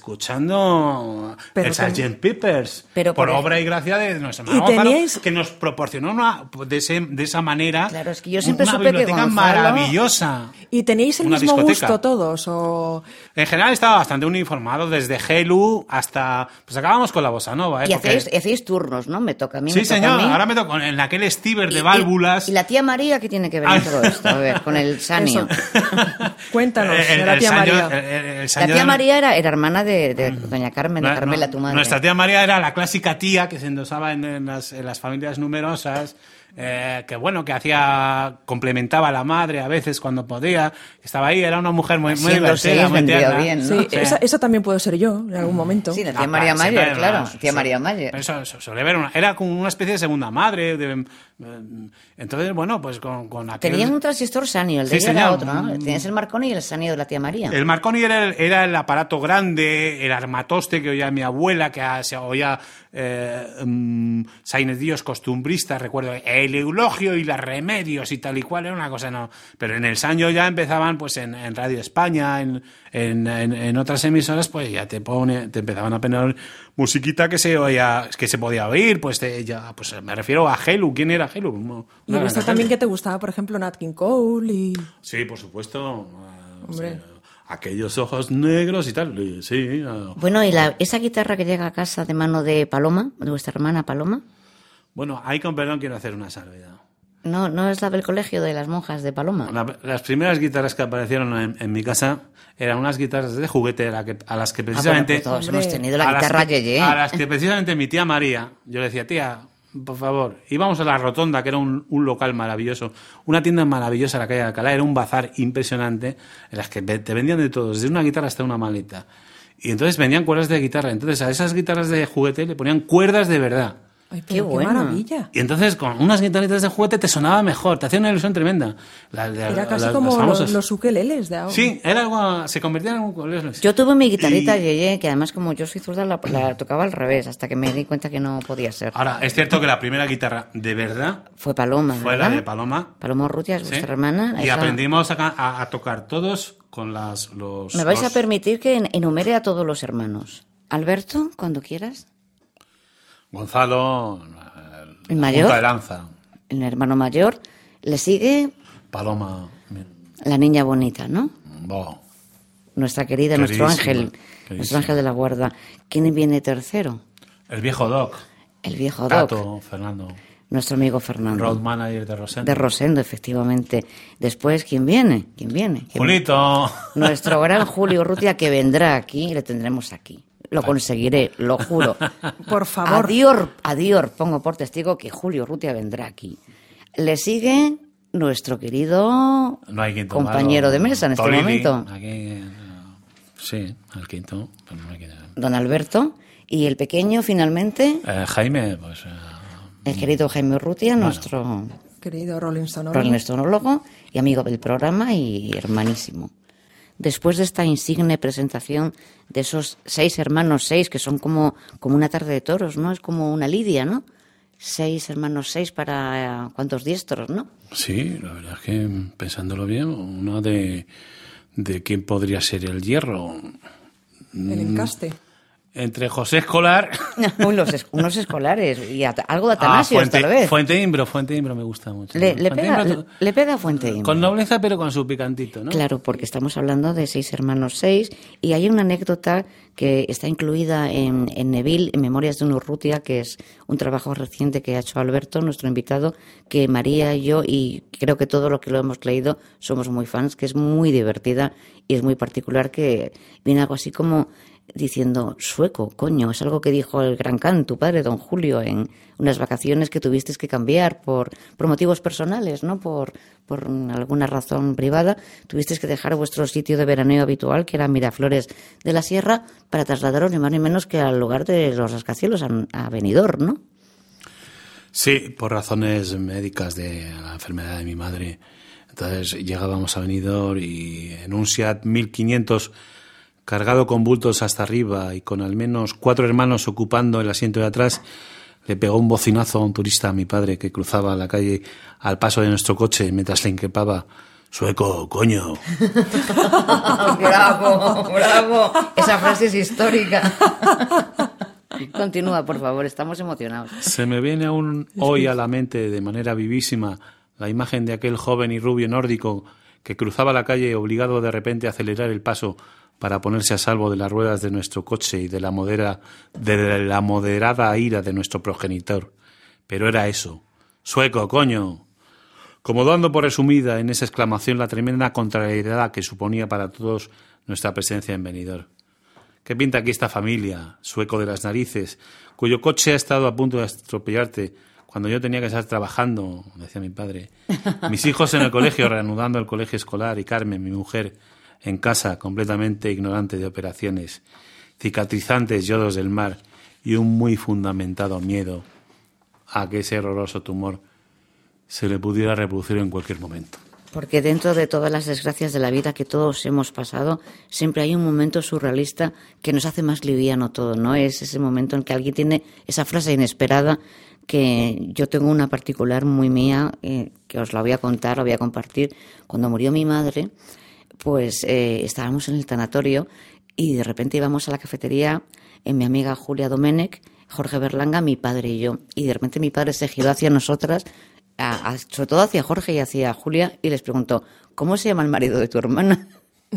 escuchando Pero el ten- sargento Pepper's, Pero por por ej- obra y gracia de nuestro ¿Y hermano Gonzalo, teníais- que nos proporcionó una, de, ese- de esa manera Claro, es que yo siempre una supe que biblioteca Gonzalo- maravillosa. ¿Y tenéis el Una mismo discoteca. gusto todos? O... En general estaba bastante uniformado, desde Helu hasta... Pues acabamos con la bossa nova, ¿eh? Y Porque- hacéis, hacéis turnos, ¿no? Me toca a mí, Sí, me toca señor, a mí. ahora me toco en aquel Stiver de Y- válvulas. Y, y la tía María, ¿qué tiene que ver Ah. en todo esto? A ver, con el sanio. Cuéntanos, El- de la el tía Sanyo- María. el- el- el La Sanyo tía de- María era, era hermana de, de doña Carmen, de No, Carmela, no, tu madre. Nuestra tía María era la clásica tía que se endosaba en, en las, en las familias numerosas, eh, que bueno, que hacía, complementaba a la madre a veces cuando podía, estaba ahí, era una mujer muy, muy Siendo divertida, seis muy vendría tierna. bien, ¿no? Sí, esa, esa también puedo ser yo en algún momento. Sí, la tía Ah, María sí, Mayer, pero claro. no, Tía so- María Mayer. Eso, eso suele ver una- era como una especie de segunda madre. de- eh, entonces, bueno, pues con, con aquel... Tenían un transistor sanio, el de Sí, ella era señor. otro, ¿no? Tenías el Marconi y el sanio de la tía María. El Marconi era el, era el aparato grande, el armatoste que oía mi abuela, que ah, se oía eh, um, sainedillos costumbristas, recuerdo, el eulogio y las remedios y tal y cual, era una cosa, no. Pero en el Sanyo ya empezaban, pues en, en Radio España, en, en, en, en otras emisoras, pues ya te pone, te empezaban a poner musiquita que se oía, que se podía oír, pues te- ya, pues me refiero a Helu. ¿Quién era Helu? Una Y gran he visto cantante. también que te gustaba, por ejemplo, Nat King Cole y... Sí, por supuesto. eh, Hombre. sí, aquellos ojos negros y tal, y sí. eh, Bueno, ¿y la, esa guitarra que llega a casa de mano de Paloma, de vuestra hermana Paloma? Bueno, ahí con perdón quiero hacer una salvedad. No, no es la del colegio de las monjas de Paloma. La- las primeras guitarras que aparecieron en, en mi casa eran unas guitarras de juguete a, la que- a las que Ah, bueno, precisamente... pues todos Hombre, hemos tenido la a las guitarra que- Yeye. A las que precisamente mi tía María, yo le decía, tía, por favor, íbamos a la Rotonda, que era un, un local maravilloso, una tienda maravillosa en la calle de Alcalá, era un bazar impresionante, en las que ve- te vendían de todo, desde una guitarra hasta una maleta. Y entonces vendían cuerdas de guitarra, entonces a esas guitarras de juguete le ponían cuerdas de verdad. Ay, Qué pero qué, bueno. maravilla. Y entonces con unas guitarritas de juguete te sonaba mejor, te hacía una ilusión tremenda. La- la- Era casi la- como las famosas- los, los ukeleles de ahora. Sí, era algo, se convertía en algo... Yo tuve mi guitarrita Y- Yeye, que además como yo soy zurda la, la tocaba al revés, hasta que me di cuenta que no podía ser. Ahora, es cierto que la primera guitarra de verdad Fue Paloma, fue ¿verdad? la de Paloma. Paloma Urrutia es ¿sí? vuestra hermana. Y esa- aprendimos a, a- a tocar todos con las, los... Me vais los- a permitir que en- enumere a todos los hermanos. Alberto, cuando quieras. Gonzalo, El mayor. punta de lanza, El hermano mayor. Le sigue Paloma... la niña bonita, ¿no? Oh, Nuestra querida, nuestro Queridísima, ángel. queridísima. Nuestro ángel de la guarda. ¿Quién viene tercero? el viejo Doc, El viejo Doc. Tato, Fernando, Nuestro amigo Fernando. road manager de Rosendo. De Rosendo, efectivamente. Después, ¿quién viene? ¿Quién viene? ¿Quién- Julito. Nuestro gran Julio Urrutia, que vendrá aquí y le tendremos aquí. Lo conseguiré, lo juro. Por favor. Adiós, adiós, pongo por testigo que Julio Urrutia vendrá aquí. Le sigue nuestro querido No hay quinto compañero malo. de mesa en este Tolili, momento, Aquí, eh, sí, el quinto, pero no hay quinto. don Alberto. Y el pequeño, finalmente, Eh, Jaime, pues... eh, el querido Jaime Urrutia, Bueno. nuestro Querido Rolling Stone. Rolling Stoneólogo y amigo del programa y hermanísimo. Después de esta insigne presentación de esos seis hermanos, seis, que son como, como una tarde de toros, ¿no? Es como una lidia, ¿no? Seis hermanos, seis para eh, cuántos diestros, ¿no? Sí, la verdad es que pensándolo bien, uno de, de quién podría ser el hierro. El encaste. Entre José Escolar... Uy, los es- unos escolares y at- algo de Ah, Atanasio, Fuente, tal vez. Fuente Imbro, Fuente Imbro me gusta mucho. Le, le Fuente pega, Imbro, le, le pega a Fuente Imbro. con nobleza, pero con su picantito, ¿no? Claro, porque estamos hablando de seis hermanos, seis, y hay una anécdota que está incluida en, en Neville, en Memorias de un Urrutia, que es un trabajo reciente que ha hecho Alberto, nuestro invitado, que María y yo, y creo que todo lo que lo hemos leído, somos muy fans, que es muy divertida y es muy particular, que viene algo así como diciendo, sueco, coño, es algo que dijo el gran Can, tu padre, don Julio, en unas vacaciones que tuvisteis que cambiar por, por motivos personales, ¿no? Por, por alguna razón privada, tuvisteis que dejar vuestro sitio de veraneo habitual, que era Miraflores de la Sierra, para trasladaros ni más ni menos que al lugar de los rascacielos, a, a Benidorm, ¿no? Sí, por razones médicas de la enfermedad de mi madre. Entonces llegábamos a Benidorm y en un Seat mil quinientos cargado con bultos hasta arriba y con al menos cuatro hermanos ocupando el asiento de atrás, le pegó un bocinazo a un turista a mi padre que cruzaba la calle al paso de nuestro coche mientras le increpaba: sueco, coño. ¡Bravo, bravo! Esa frase es histórica. Continúa, por favor, estamos emocionados. Se me viene aún hoy a la mente de manera vivísima la imagen de aquel joven y rubio nórdico que cruzaba la calle obligado de repente a acelerar el paso para ponerse a salvo de las ruedas de nuestro coche y de la, modera, de la moderada ira de nuestro progenitor. Pero era eso. ¡Sueco, coño! Como dando por resumida en esa exclamación la tremenda contrariedad que suponía para todos nuestra presencia en Benidorm. ¿Qué pinta aquí esta familia, sueco de las narices, cuyo coche ha estado a punto de estropearte cuando yo tenía que estar trabajando, decía mi padre? Mis hijos en el colegio, reanudando el colegio escolar, y Carmen, mi mujer, en casa, completamente ignorante de operaciones, cicatrizantes yodos del mar y un muy fundamentado miedo a que ese horroroso tumor se le pudiera reproducir en cualquier momento. Porque dentro de todas las desgracias de la vida que todos hemos pasado, siempre hay un momento surrealista que nos hace más liviano todo, ¿no? Es ese momento en que alguien tiene esa frase inesperada, que yo tengo una particular muy mía, eh, que os la voy a contar, la voy a compartir. Cuando murió mi madre, pues eh, estábamos en el tanatorio y de repente íbamos a la cafetería en mi amiga Julia Domenech, Jorge Berlanga, mi padre y yo. Y de repente mi padre se giró hacia nosotras, a, a, sobre todo hacia Jorge y hacia Julia, y les preguntó: ¿cómo se llama el marido de tu hermana?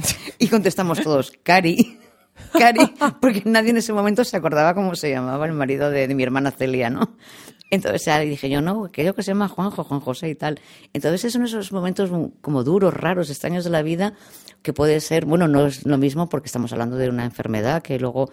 Y contestamos todos: Cari. Cari, porque nadie en ese momento se acordaba cómo se llamaba el marido de, de mi hermana Celia, ¿no? Entonces ya dije yo, no, creo que se llama Juanjo, Juan José y tal. Entonces son esos momentos como duros, raros, extraños de la vida, que puede ser, bueno, no es lo mismo porque estamos hablando de una enfermedad que luego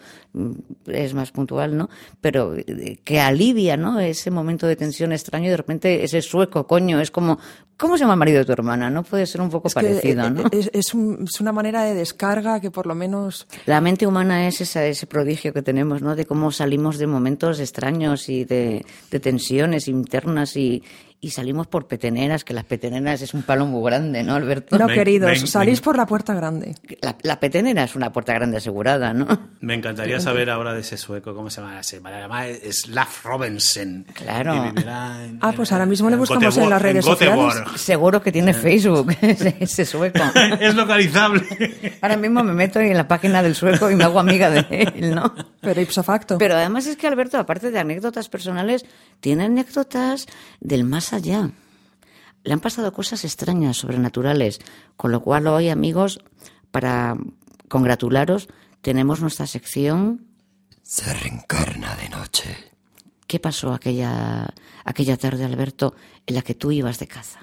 es más puntual, ¿no? Pero que alivia, ¿no? Ese momento de tensión extraño y de repente ese sueco, coño, es como, ¿cómo se llama el marido de tu hermana? ¿No? Puede ser un poco es que parecido, ¿no? Es, es, un, es una manera de descarga que por lo menos... La mente humana es esa, ese prodigio que tenemos, ¿no? De cómo salimos de momentos extraños y de, de tensiones internas y, y salimos por peteneras, que las peteneras es un palo muy grande, ¿no, Alberto? No, Ven, queridos, ven, salís ven. por la puerta grande. La, la petenera es una puerta grande asegurada, ¿no? Me encantaría saber ahora de ese sueco, ¿cómo se llama? Se llama Slaf Robinson. Claro. Y vivirá en- Ah, pues ahora mismo le en buscamos Göteborg- en las redes Göteborg. sociales. Seguro que tiene Facebook, ese, ese sueco. Es localizable. Ahora mismo me meto en la página del sueco y me hago amiga de él, ¿no? Pero ipso facto. Pero además es que Alberto, aparte de anécdotas personales, tiene anécdotas del más allá. Le han pasado cosas extrañas, sobrenaturales, con lo cual hoy, amigos, para congratularos, tenemos nuestra sección Se reencarna de noche. ¿Qué pasó aquella, aquella tarde, Alberto, en la que tú ibas de caza?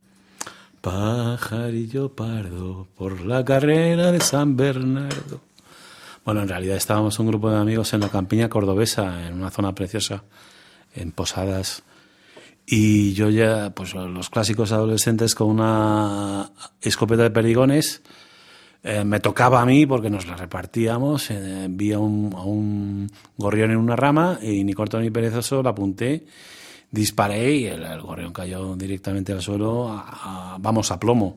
Pajarillo pardo por la carrera de San Bernardo. Bueno, en realidad estábamos un grupo de amigos en la campiña cordobesa, en una zona preciosa, en Posadas. Y yo ya, pues los clásicos adolescentes con una escopeta de perdigones, eh, me tocaba a mí porque nos la repartíamos. Eh, vi a un, a un gorrión en una rama y ni corto ni perezoso la apunté, disparé y el, el gorrión cayó directamente al suelo, a, a, vamos, a plomo.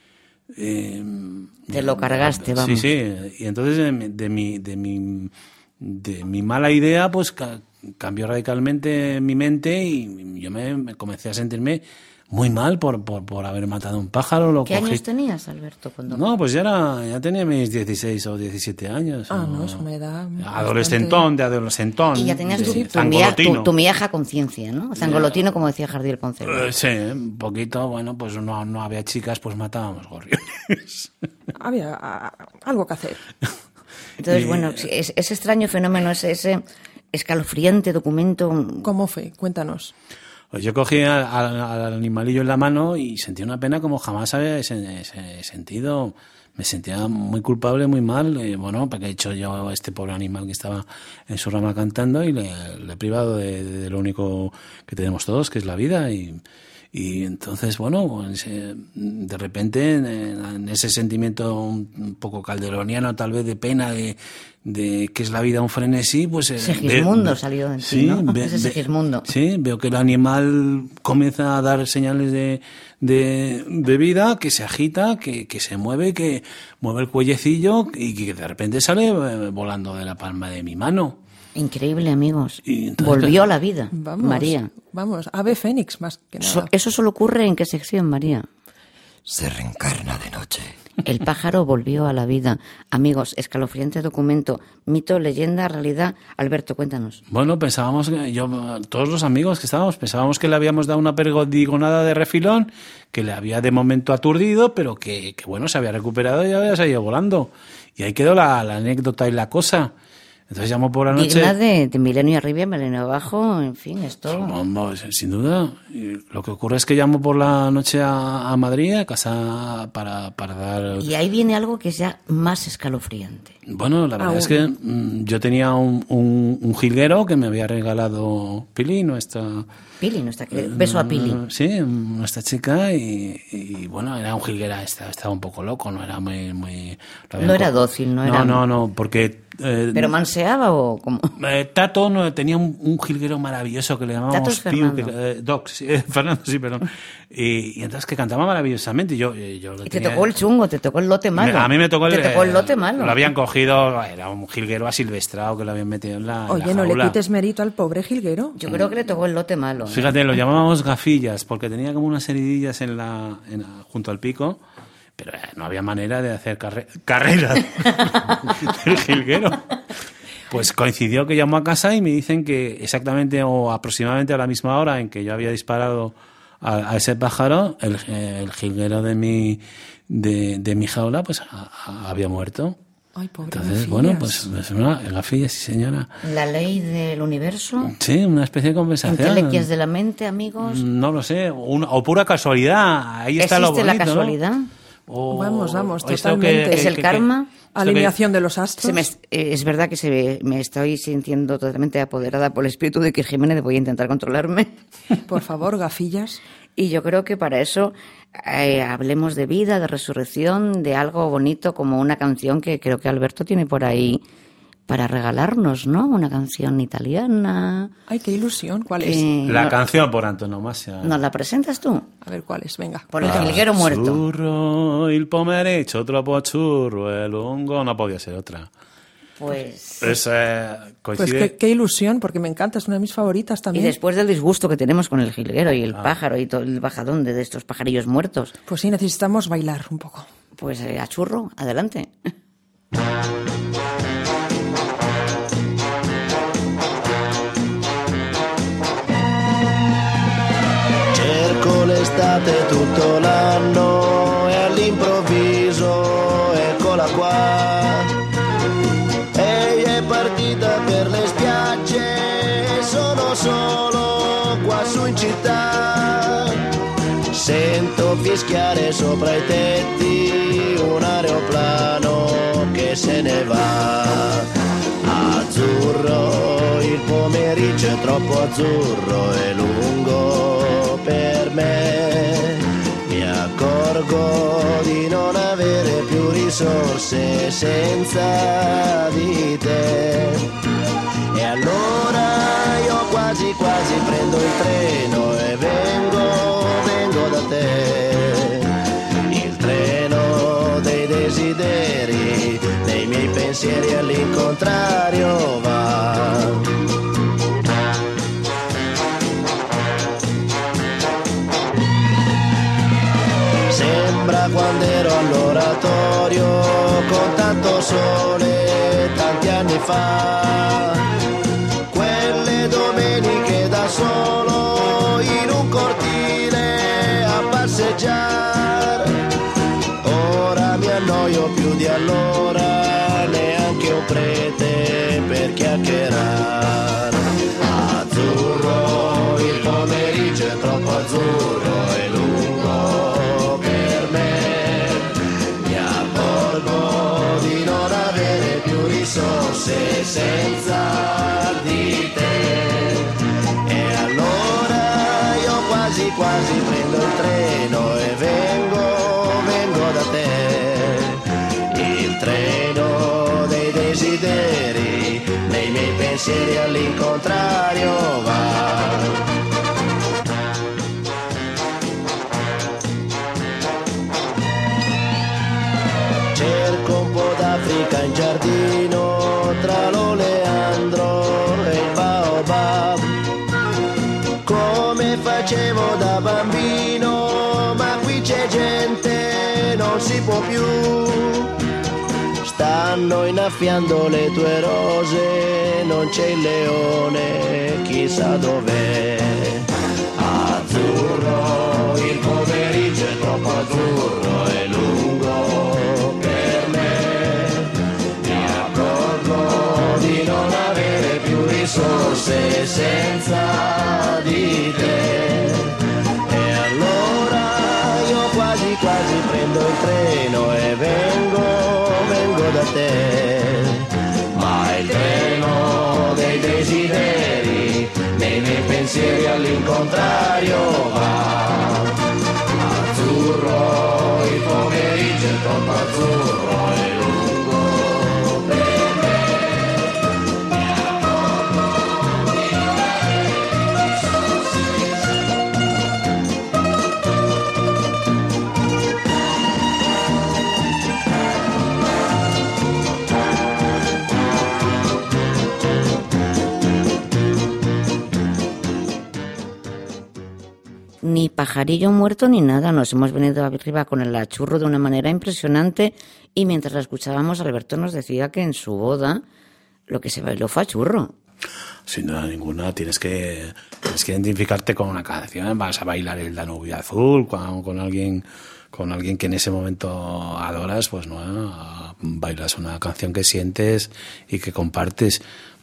Eh, Te lo cargaste, vamos. Sí, sí. Y entonces de, de mi de mi de mi mala idea, pues ca- cambió radicalmente mi mente y yo me, me comencé a sentirme muy mal por, por, por haber matado un pájaro. Lo ¿Qué cogí. años tenías, Alberto? Cuando... No, pues ya era, ya tenía mis dieciséis o diecisiete años. Ah, o- no, es una edad Adolescentón, de adolescentón. Y ya tenías tu, de tu, mia- tu, zangolotino. tu miaja conciencia, ¿no? Zangolotino, como decía Jardiel Poncela. Eh, sí, un poquito, bueno, pues no, no había chicas, pues matábamos gorriones. Había a- algo que hacer. Entonces, y- bueno, sí, es, ese extraño fenómeno, ese, ese escalofriante documento. ¿Cómo fue? Cuéntanos. Pues yo cogí al, al- al animalillo en la mano y sentí una pena como jamás había se- se- sentido. Me sentía muy culpable, muy mal. Eh, bueno, porque he hecho yo a este pobre animal que estaba en su rama cantando y le, le he privado de, de lo único que tenemos todos, que es la vida. Y, y entonces, bueno, pues, eh, de repente, en, en ese sentimiento un, un poco calderoniano, tal vez de pena, de, de que es la vida un frenesí, pues... eh, Segismundo ve- salió en ti, sí, ¿no? ve- Ese ve- Segismundo. Sí, veo que el animal comienza a dar señales de, de, de vida, que se agita, que, que se mueve, que mueve el cuellecillo y que de repente sale eh, volando de la palma de mi mano. Increíble, amigos. Y entonces, Volvió a la vida, Vamos, María. Vamos, ave fénix más que nada. So- ¿Eso solo ocurre en qué sección, María? Se reencarna de noche. El pájaro volvió a la vida. Amigos, escalofriante documento, mito, leyenda, realidad. Alberto, cuéntanos. Bueno, pensábamos, que yo, todos los amigos que estábamos, pensábamos que le habíamos dado una perdigonada de refilón, que le había de momento aturdido, pero que, que bueno, se había recuperado y ya había salido volando. Y ahí quedó la, la anécdota y la cosa. Entonces llamó por la noche. Digna de, de milenio arriba, milenio abajo, en fin, esto... Vamos, sin duda. Y lo que ocurre es que llamo por la noche a, a Madrid, a casa, para, para dar... Y ahí viene algo que es ya más escalofriante. Bueno, la verdad Aún. es que mm, yo tenía un, un, un jilguero que me había regalado Pili, nuestra... Pili, nuestra querida. Beso a Pili. Mm, Sí, nuestra chica, y, y, bueno, era un jilguera, estaba, estaba un poco loco, no era muy... muy lo habían No era co- dócil, no No, era... no, no, porque... eh, ¿Pero manseaba o cómo? Eh, Tato no, tenía un, un jilguero maravilloso que le Tato llamábamos es Fernando. Piu, que, eh, Doc, sí, eh, Fernando, sí, perdón. Y, y entonces que cantaba maravillosamente. Y yo, eh, yo lo Y te tenía- tocó el chungo, te tocó el lote malo. Me- A mí me tocó el, Te tocó el eh, lote malo. Lo habían cogido, era un jilguero asilvestrado que lo habían metido en la, en Oye, la no le jaula. quites mérito al pobre jilguero. Yo creo que le tocó el lote malo. ¿eh? Fíjate, lo llamábamos gafillas porque tenía como unas heridillas en la, en la- junto al pico, pero eh, no había manera de hacer carre- carrera del jilguero. Pues coincidió que llamó a casa y me dicen que exactamente o aproximadamente a la misma hora en que yo había disparado a, a ese pájaro, el, el jilguero de mi, de, de mi jaula pues a- a- había muerto. Ay, pobre Entonces, Gafillas. bueno, pues, pues una gafilla, sí señora. La ley del universo. Sí, una especie de compensación. Entelequias de la mente, amigos. No lo sé, o, una- o pura casualidad. Ahí está lo ¿Existe bonito, la ¿no? casualidad? O- Vamos, vamos, o esto totalmente. ¿Es el karma? esto Alineación de los astros. Se me, eh, es verdad que se ve- me estoy sintiendo totalmente apoderada por el espíritu de que Jiménez, voy a intentar controlarme. Por favor, gafillas. Y yo creo que para eso eh, hablemos de vida, de resurrección, de algo bonito como una canción que creo que Alberto tiene por ahí para regalarnos, ¿no? Una canción italiana. Ay, qué ilusión. ¿Cuál es? Eh, La no- canción por antonomasia. ¿Nos la presentas tú? A ver, ¿cuál es? Venga. Por el jilguero muerto. Azzurro, il pomeriggio troppo azzurro e lungo. No podía ser otra. Pues... Es, eh, Pues coincide... qué, qué ilusión, porque me encanta, es una de mis favoritas Y también. después del disgusto que tenemos con el jilguero y el Ah. pájaro y todo el bajadón de, de estos pajarillos muertos, Pues sí, necesitamos bailar un poco. pues eh, a churro, adelante. Cerco l'estate tutto l'anno e all'improvviso eccola qua. Ehi, è partita per le spiagge, sono solo qua su in città. Sento fischiare sopra i tetti un aeroplano che se ne va. Azzurro, il pomeriggio è troppo azzurro e lungo per me. Mi accorgo di non avere più risorse risorse senza di te. E allora io quasi quasi prendo il treno e vengo, vengo da te. Il treno dei desideri, dei miei pensieri all'incontrario va. Sembra quando ero all'oratorio con tanto sole tanti anni fa, quelle domeniche da solo in un cortile a passeggiare. Ora mi annoio più di allora, neanche un prete per chiacchierare. Azzurro, il pomeriggio è troppo azzurro e lungo per me. Mi accorgo di non avere più risorse senza di te. E allora io quasi quasi prendo il treno e vengo, vengo da te. Il treno dei desideri, dei miei pensieri all'incontrario va. Cerco un po' d'Africa in giardino tra l'oleandro e il baobab, come facevo da bambino, ma qui c'è gente, non si può più. Stanno innaffiando le tue rose, non c'è il leone, chissà dov'è. Azzurro, il pomeriggio è troppo azzurro e lungo per me. Mi accorgo di non avere più risorse senza di te. E allora io quasi quasi prendo il treno e vengo, vengo da te. Ma il treno dei desideri, dei miei pensieri all'incontrario va. Azzurro, il pomeriggio è troppo azzurro e lungo per me. Mi accorgo di non avere risorse. Ni pajarillo muerto ni nada, nos hemos venido arriba con el achurro de una manera impresionante y mientras la escuchábamos Alberto nos decía que en su boda lo que se bailó fue achurro. Sin duda ninguna, tienes que, tienes que identificarte con una canción, vas a bailar el Danubio Azul con, con alguien con alguien que en ese momento adoras, pues no, bailas una canción que sientes y que compartes.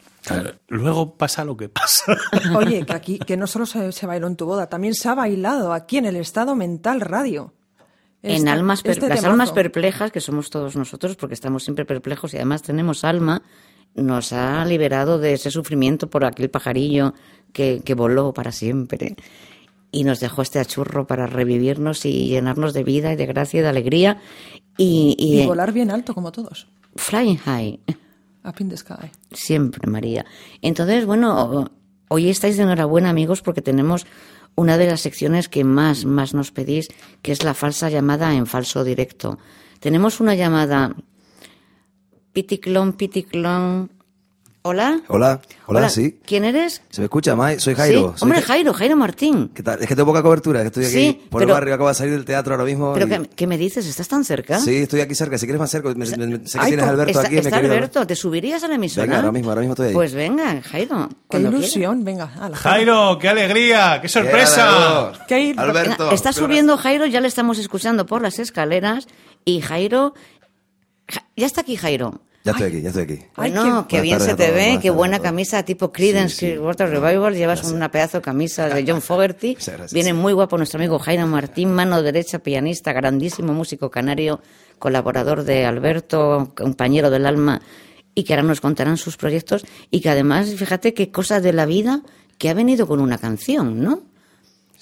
Luego pasa lo que pasa. Oye, que aquí que no solo se, se bailó en tu boda, también se ha bailado aquí en el Estado Mental Radio. En Este- almas per- este las temazo. almas perplejas, que somos todos nosotros, porque estamos siempre perplejos y además tenemos alma, nos ha liberado de ese sufrimiento por aquel pajarillo que, que voló para siempre y nos dejó este achurro para revivirnos y llenarnos de vida y de gracia y de alegría y, y, Y volar bien alto como todos. flying high. Up in the sky. Siempre, María. Entonces, bueno, hoy estáis de enhorabuena, amigos, porque tenemos una de las secciones que más, más nos pedís, que es la falsa llamada en falso directo. Tenemos una llamada... Piticlón, piticlón... ¿Hola? Hola, hola, sí. ¿Quién eres? ¿Se me escucha, Mai? Soy Jairo. Sí. Soy Hombre, Ja- Jairo, Jairo Martín. ¿Qué tal? Es que tengo poca cobertura, que estoy aquí Sí, por pero- el barrio, acabo de salir del teatro ahora mismo. ¿Pero y- qué, qué me dices? ¿Estás tan cerca? Sí, estoy aquí cerca. Si quieres más cerca, me- me- me- sé que Ay, tienes a pues, Alberto está, aquí. me está quería- Alberto, ¿te subirías a la emisora? Venga, ahora mismo, ahora mismo estoy ahí. Pues venga, Jairo. Qué cuando ilusión, venga. ala. Jairo, qué alegría, qué sorpresa. Qué ir- Alberto. quieras. Está subiendo Jairo, ya le estamos escuchando por las escaleras y Jairo... Ja- Ya está aquí Jairo. Ya estoy aquí, ya estoy aquí. Ay, Bueno, qué- qué bien Buenas se tardes te a todos, ve, buenas qué tardes buena a todos. camisa tipo Creedence Sí, sí. Clearwater Revival, llevas Gracias. una pedazo de camisa de John Fogerty, Muchas gracias. viene muy guapo nuestro amigo Jairo Martín, mano derecha, pianista, grandísimo músico canario, colaborador de Alberto, compañero del alma, y que ahora nos contarán sus proyectos, y que además, fíjate qué cosa de la vida que ha venido con una canción, ¿no?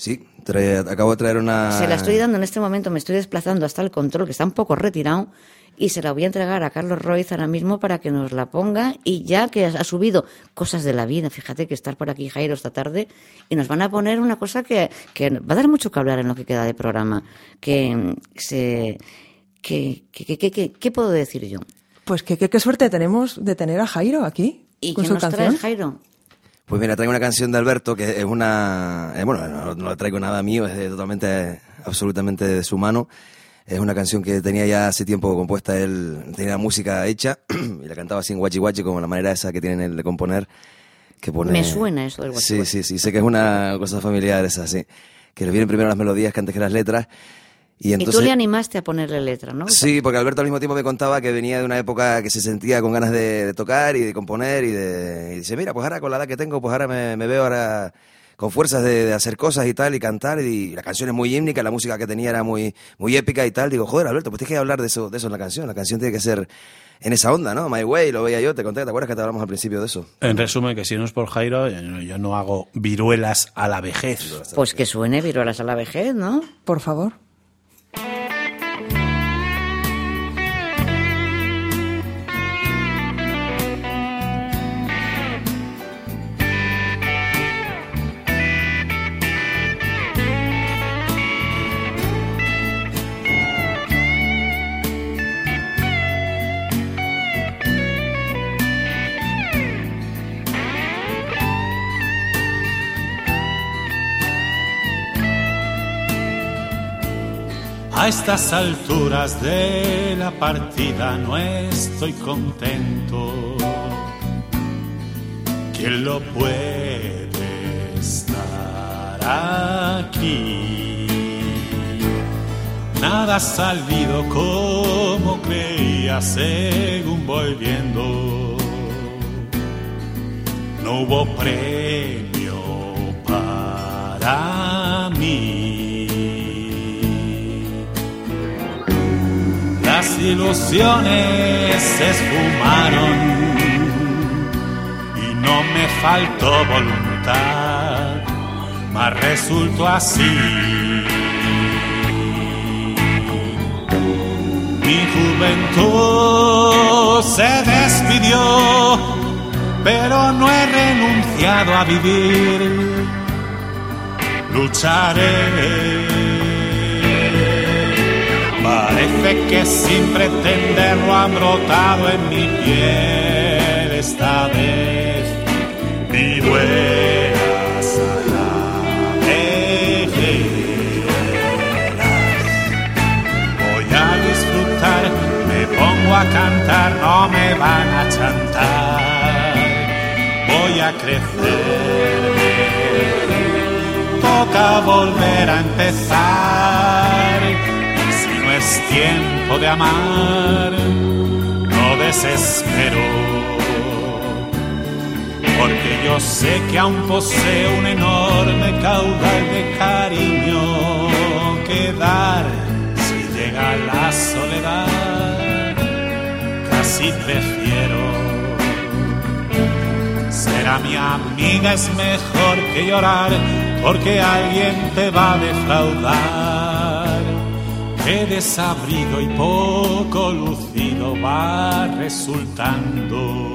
Sí, trae, acabo de traer una... Se la estoy dando en este momento, me estoy desplazando hasta el control, que está un poco retirado, y se la voy a entregar a Carlos Roiz ahora mismo para que nos la ponga, y ya que ha subido cosas de la vida, fíjate que estar por aquí Jairo esta tarde, y nos van a poner una cosa que, que va a dar mucho que hablar en lo que queda de programa, que se... que, que, que, que, que ¿qué puedo decir yo? Pues que qué suerte tenemos de tener a Jairo aquí. ¿Y con qué su nos canción. traes, Jairo? Pues mira, traigo una canción de Alberto que es una... Eh, bueno, no, no traigo nada mío, es de, totalmente, absolutamente de su mano. Es una canción que tenía ya hace tiempo compuesta, él tenía la música hecha y la cantaba así en guachi guachi, como la manera esa que tienen él de componer. Que pone... Me suena eso del guachi Sí, guachi. sí, sí, sé que es una cosa familiar esa, sí. Que le vienen primero las melodías que antes que las letras. Y, entonces, y tú le animaste a ponerle letra, ¿no? Sí, porque Alberto al mismo tiempo me contaba que venía de una época que se sentía con ganas de, de tocar y de componer y, de, y dice, mira, pues ahora con la edad que tengo, pues ahora me, me veo ahora con fuerzas de, de hacer cosas y tal y cantar, y, y la canción es muy hímnica, la música que tenía era muy, muy épica y tal. Digo, joder, Alberto, pues tienes que hablar de eso, de eso en la canción, la canción tiene que ser en esa onda, ¿no? My Way, lo veía yo, te conté, ¿te acuerdas que te hablamos al principio de eso? En resumen, que si no es por Jairo, yo, yo no hago viruelas a la vejez. Pues que suene viruelas a la vejez, ¿no? Por favor. A estas alturas de la partida no estoy contento. ¿Quién lo puede estar aquí? Nada ha salido como creía según voy viendo. No hubo premio para mí. Las ilusiones se esfumaron y no me faltó voluntad, mas resultó así. Mi juventud se despidió, pero no he renunciado a vivir. Lucharé. Parece que sin pretenderlo han brotado en mi piel esta vez viruelas a la vejez. Voy a disfrutar, me pongo a cantar, no me van a chantar. Voy a crecerme, toca volver a empezar. Es tiempo de amar, no desespero, porque yo sé que aún poseo un enorme caudal de cariño que dar. Si llega la soledad, casi prefiero ser a mi amiga, es mejor que llorar, porque alguien te va a defraudar. Qué desabrido y poco lucido va resultando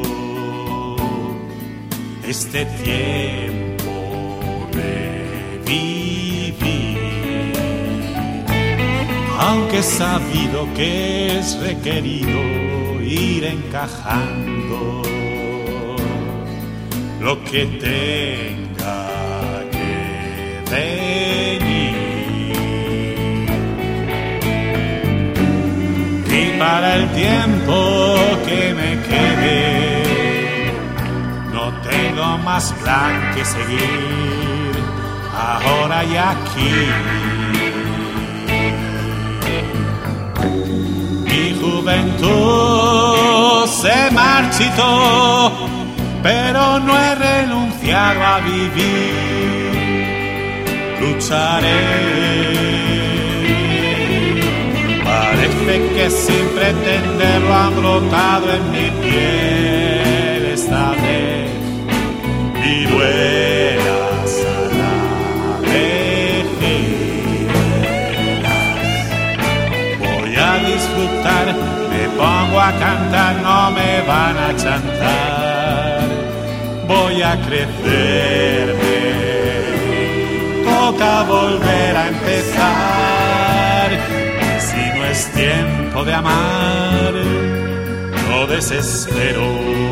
este tiempo de vivir, aunque he sabido que es requerido ir encajando lo que tenga que venir. Para el tiempo que me quede, no tengo más plan que seguir, ahora y aquí. Mi juventud se marchitó, pero no he renunciado a vivir. Lucharé. Parece que sin pretenderlo han brotado en mi piel esta vez viruelas a la vejez. me van a chantar. Voy a crecerme, toca volver a empezar. Y si no es tiempo de amar, no desespero,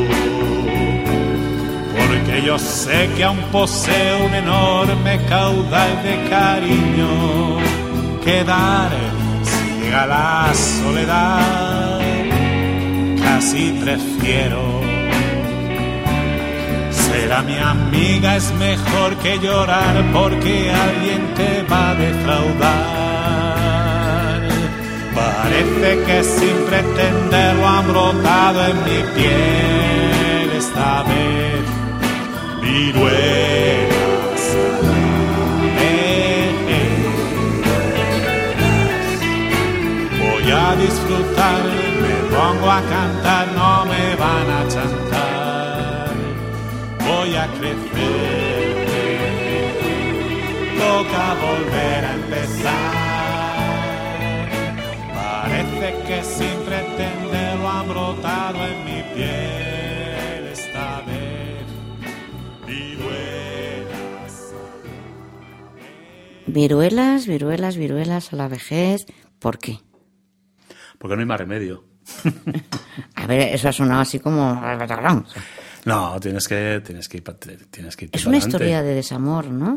porque yo sé que aún poseo un enorme caudal de cariño que dar. Si llega la soledad, casi prefiero ser a mi amiga. Es mejor que llorar porque alguien te va a defraudar. Parece que sin pretenderlo han brotado en mi piel esta vez viruelas. Eh, eh. Voy a disfrutar, me pongo a cantar, no me van a chantar. Voy a crecer, toca volver a empezar. Parece que sin pretenderlo han brotado en mi piel esta vez viruelas. Viruelas, viruelas, viruelas a la vejez. ¿Por qué? Porque no hay más remedio. A ver, eso ha sonado así como... No, tienes que, tienes que ir, tienes que ir. Es una historia de desamor, ¿no?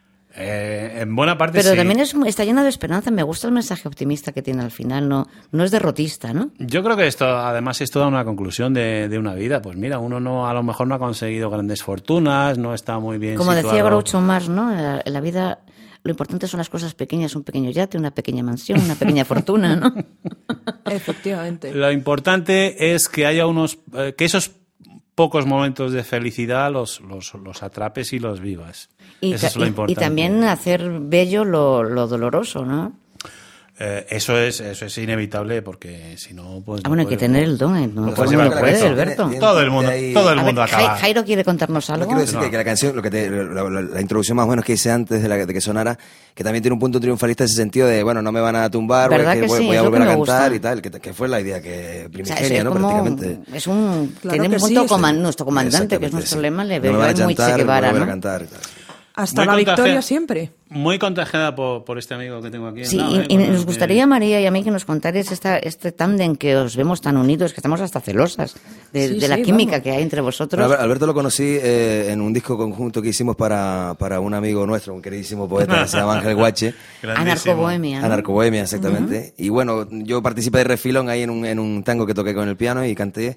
Eh, en buena parte Pero sí. también es, está llena de esperanza. Me gusta el mensaje optimista que tiene al final. No, no es derrotista, ¿no? Yo creo que esto, además, es toda una conclusión de, de una vida. Pues mira, uno no, a lo mejor no ha conseguido grandes fortunas, no está muy bien Como situado. decía Groucho Marx, ¿no? En la, en la vida lo importante son las cosas pequeñas, un pequeño yate, una pequeña mansión, una pequeña fortuna, ¿no? Efectivamente. Lo importante es que haya unos, eh, que esos pocos momentos de felicidad los, los, los atrapes y los vivas. Y, Eso es lo y, importante. y también hacer bello lo, lo doloroso, ¿no? Eh, eso es eso es inevitable porque si no pues Ah, bueno, no hay que puedes- tener el don, ¿eh? No Pues todo el lleva mundo el puede, resto. Alberto. Tiene- Todo el mundo, ahí- todo el A mundo ver, acaba. Jai- Jairo quiere contarnos No algo. quiero decir No. que, que la canción, lo que te- la, la- la introducción más o menos que hice antes de, la, de que sonara, que también tiene un punto triunfalista en ese sentido de, bueno, no me van a tumbar, ¿Verdad voy, que voy, sí? voy Es a lo que volver a me cantar gusta. y tal, que, que fue la idea que O sea, es, primigenia, es ¿no? como, Prácticamente. es un, Claro tiene que un sí, punto es coman- el- nuestro comandante, que es Exactamente, nuestro sí. lema, le No veo me van a muy Che chantar, Guevara, voy a volver ¿no? a cantar y tal. Hasta Muy la contagia- victoria siempre. Muy contagiada por, por este amigo que tengo aquí. Sí, al lado, y, ¿eh? y Bueno, nos que- gustaría, María y a mí, que nos contarais esta, este tándem que os vemos tan unidos, que estamos hasta celosas de, Sí, de la sí, química vamos. que hay entre vosotros. Bueno, Alberto lo conocí eh, en un disco conjunto que hicimos para, para un amigo nuestro, un queridísimo poeta que se llama Ángel Guache. Grandísimo. Anarcobohemia, ¿no? Anarcobohemia, exactamente. Y bueno, yo participé de refilón ahí en un, en un tango que toqué con el piano y canté.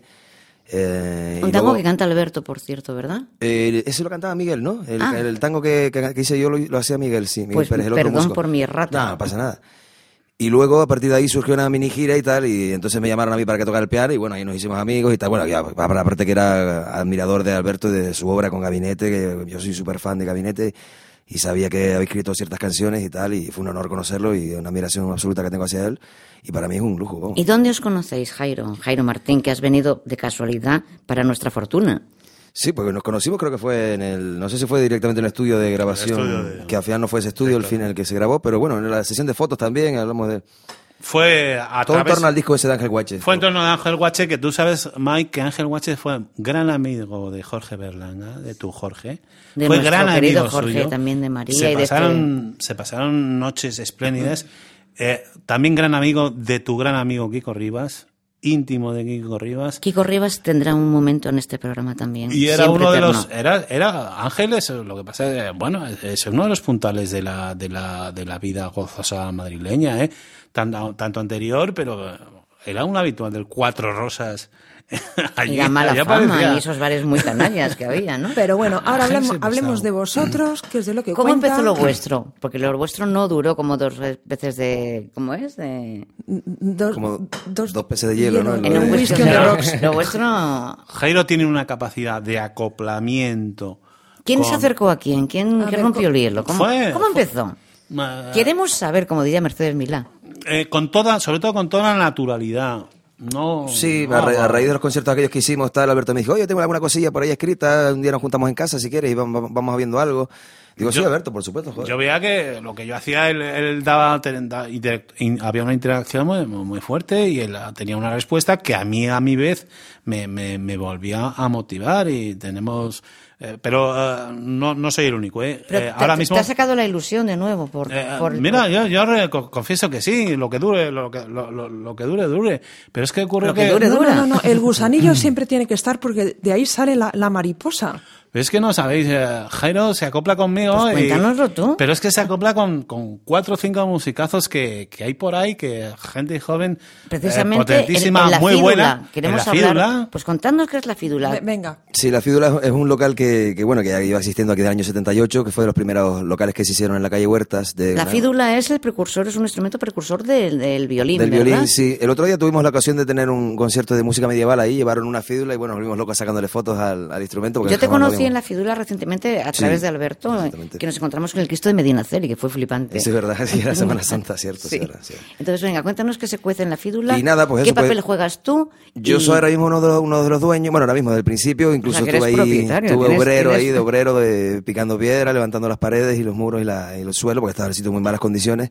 Eh, Un y tango luego- que canta Alberto, por cierto, ¿verdad? Eh, ese lo cantaba Miguel, ¿no? El, Ah. el tango que, que- que hice yo lo, lo hacía Miguel, sí. Miguel Pues Pérez, el otro perdón músico. por mi errata. No, no pasa nada. Y luego, a partir de ahí, surgió una mini gira y tal, y entonces me llamaron a mí para que tocara el piano, y bueno, ahí nos hicimos amigos y tal. Bueno, ya, aparte que era admirador de Alberto y de su obra con Gabinete, que yo soy súper fan de Gabinete, y sabía que había escrito ciertas canciones y tal, y fue un honor conocerlo y una admiración absoluta que tengo hacia él, y para mí es un lujo. Vamos. ¿Y dónde os conocéis, Jairo? Jairo Martín, que has venido de casualidad para nuestra fortuna. Sí, porque nos conocimos, creo que fue en el, no sé si fue directamente en el estudio de grabación, estudio de- que al final no fue ese estudio el fin en el que se grabó, pero bueno, en la sesión de fotos también hablamos de Fue a todo en través- torno al disco ese de Ángel Guache. Fue en torno a Ángel Guache, que tú sabes, Mike, que Ángel Guache fue gran amigo de Jorge Berlanga, de tu Jorge. De fue nuestro gran querido amigo Jorge, suyo. también de María Se y de pasaron, se pasaron noches espléndidas. Eh, también gran amigo de tu gran amigo Kiko Rivas, íntimo de Kiko Rivas. Kiko Rivas tendrá un momento en este programa también. Y era siempre uno de eterno. los, era, era Ángeles, lo que pasa es, bueno, es uno de los puntales de la, de la, de la vida gozosa madrileña, ¿eh? Tanto, tanto anterior, pero era un habitual del Cuatro Rosas. Allí, Y la mala allá fama parecía- y esos bares muy canallas que había, ¿no? Pero bueno, ahora Ángel hablemos, siempre hablemos estaba. de vosotros, que es de lo que ¿Cómo cuenta. empezó lo vuestro? Porque lo vuestro no duró como dos veces de... ¿Cómo es? De... Dos, Como dos, dos peces de hielo, ¿no? En Lo un de- whisky on the rocks. Lo vuestro... Jairo tiene una capacidad de acoplamiento. ¿Quién con- se acercó a quién? ¿Quién, A quién ver, rompió el hielo? ¿Cómo, Fue- ¿cómo fue- empezó? Ma- Queremos saber, como diría Mercedes Milá. eh, con toda, sobre todo con toda la naturalidad. No, Sí, no, a, ra- a no. raíz de los conciertos aquellos que hicimos, tal, Alberto me dijo, oye, tengo alguna cosilla por ahí escrita, un día nos juntamos en casa si quieres y vamos, vamos viendo algo. Digo, Yo- sí, Alberto, por supuesto, joder. Yo veía que lo que yo hacía, él, él daba, ten- da- inter- in- había una interacción muy, muy fuerte y él ah, tenía una respuesta que a mí, a mi vez, me, me, me volvía a motivar y tenemos... eh, pero eh, no, no soy el único, ¿eh? Pero Eh, te, ahora te- mismo... te ha sacado la ilusión de nuevo por... Eh, por- mira, por- yo, yo re- co- confieso que sí, lo que dure, lo que, lo, lo- lo que dure, dure. Pero es que ocurre Lo que dure, No, dura. no, no, no, el gusanillo siempre tiene que estar porque de ahí sale la, la mariposa. Es que no sabéis, eh, Jairo se acopla conmigo. Pues y- cuéntanoslo tú. Pero es que se acopla con, con cuatro o cinco musicazos que, que hay por ahí, que gente joven, Precisamente eh, potentísima, en, en la muy fídula. buena. Queremos en la hablar... fídula. Pues contadnos qué es la fídula. Ve- Venga. Sí, La Fídula es un local que, que, bueno, que ya iba existiendo aquí del año setenta y ocho, que fue de los primeros locales que se hicieron en la calle Huertas. De La una- fídula es el precursor, es un instrumento precursor del, del violín, Del ¿verdad? violín, sí. El otro día tuvimos la ocasión de tener un concierto de música medieval ahí, llevaron una fídula y bueno, nos vimos locos sacándole fotos al, al instrumento. porque Yo te jamás lo conocí vimos. en la fídula recientemente a Sí, través de Alberto, exactamente. que nos encontramos con el Cristo de Medinaceli, que fue flipante. Sí, es verdad, sí, era Semana Santa, cierto. Sí. Sí, era, sí. Entonces, venga, cuéntanos qué se cuece en la fídula. Y nada, pues ¿Qué eso, pues, papel juegas tú? Yo Y- soy ahora mismo uno de, los, uno de los dueños, bueno, ahora mismo desde el principio, incluso O sea, que estuve eres ahí, propietario, estuve tienes- obrero tienes- ahí, de obrero, de, picando piedra, levantando las paredes y los muros y, la, y los suelos, porque estaba el sitio en muy malas condiciones,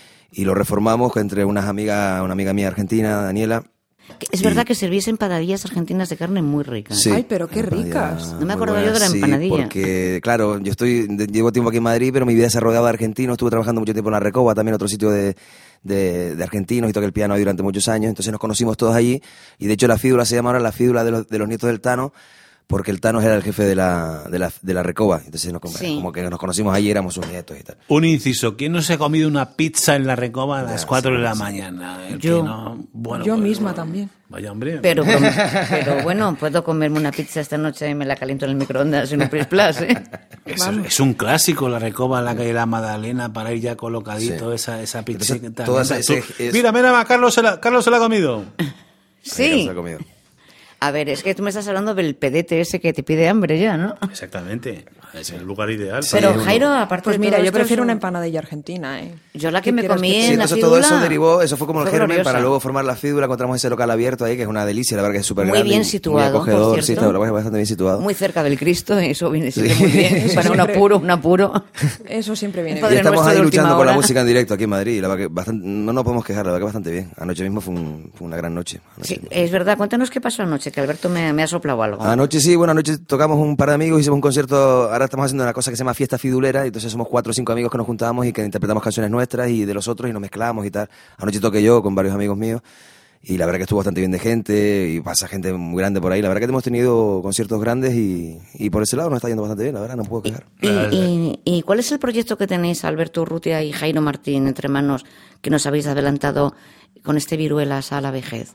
y lo reformamos entre unas amigas, una amiga mía argentina, Daniela. Es verdad que servís empanadillas argentinas de carne muy ricas. Sí, Ay, pero qué empanadillas ricas. No me muy acordaba yo de la buenas, sí, empanadilla. porque, claro, yo estoy de- llevo tiempo aquí en Madrid, pero mi vida se ha rodeado de argentinos. Estuve trabajando mucho tiempo en La Recoba, también otro sitio de, de, de argentinos, y toqué el piano ahí durante muchos años. Entonces nos conocimos todos allí, y de hecho la fídula se llama ahora la fídula de los, de los nietos del Tano, porque el Tano era el jefe de la, de la, de la Recoba. Entonces nos, Sí. como que nos conocimos allí, éramos sus nietos y tal. Un inciso, ¿quién no se ha comido una pizza en la Recoba a las Ya, cuatro sí, de la sí. mañana? El Yo. que no- bueno, Yo pues, misma bueno, también. Vaya hombre. Pero, pero bueno, puedo comerme una pizza esta noche y me la caliento en el microondas en un Plus Plus, ¿eh? Es, es un clásico la Recoba en la calle La Magdalena para ir ya colocadito Sí. esa, esa Entonces, pizza. toda esa- ese- es- Mira, mira, Carlos se la, Carlos se la ha comido. Ahí Sí. se ha comido. A ver, es que tú me estás hablando del pedete ese que te pide hambre ya, ¿no? Exactamente, es el lugar ideal. Pero uno- Jairo, aparte Pues de mira, todo yo esto, prefiero es un- una empanadilla argentina, ¿eh? Yo la que ¿Qué me quieras comí que te en Sí, la entonces todo fídula eso derivó, eso fue como el fue germen gloriosa. para luego formar la fídula. Encontramos ese local abierto ahí, que es una delicia, la verdad que es súper Muy grande. bien y situado, muy acogedor, por sí, cierto. está bastante bien situado. Muy cerca del Cristo, eso viene Sí. siempre muy bien. Eso Para un siempre- apuro, un apuro. Eso siempre viene Y Padre bien. estamos nuestro ahí de luchando última con la hora. música en directo aquí en Madrid. La verdad que bastante, no nos podemos quejar, la verdad que bastante bien. Anoche mismo fue, un- fue una gran noche. Anoche. Sí, es verdad. Cuéntanos qué pasó anoche, que Alberto me, me ha soplado algo. Anoche sí, bueno, anoche tocamos un par de amigos, hicimos un concierto, ahora estamos haciendo una cosa que se llama Fiesta Fidulera, y entonces somos cuatro o cinco amigos que nos juntamos y que interpretamos canciones nuestras y de los otros y nos mezclamos y tal. Anoche toqué yo con varios amigos míos y la verdad que estuvo bastante bien de gente y pasa gente muy grande por ahí. La verdad que hemos tenido conciertos grandes y, y por ese lado nos está yendo bastante bien, la verdad, no puedo quejar. ¿Y, y, y cuál es el proyecto que tenéis, Alberto Urrutia y Jairo Martín, entre manos, que nos habéis adelantado con este Viruelas a la vejez?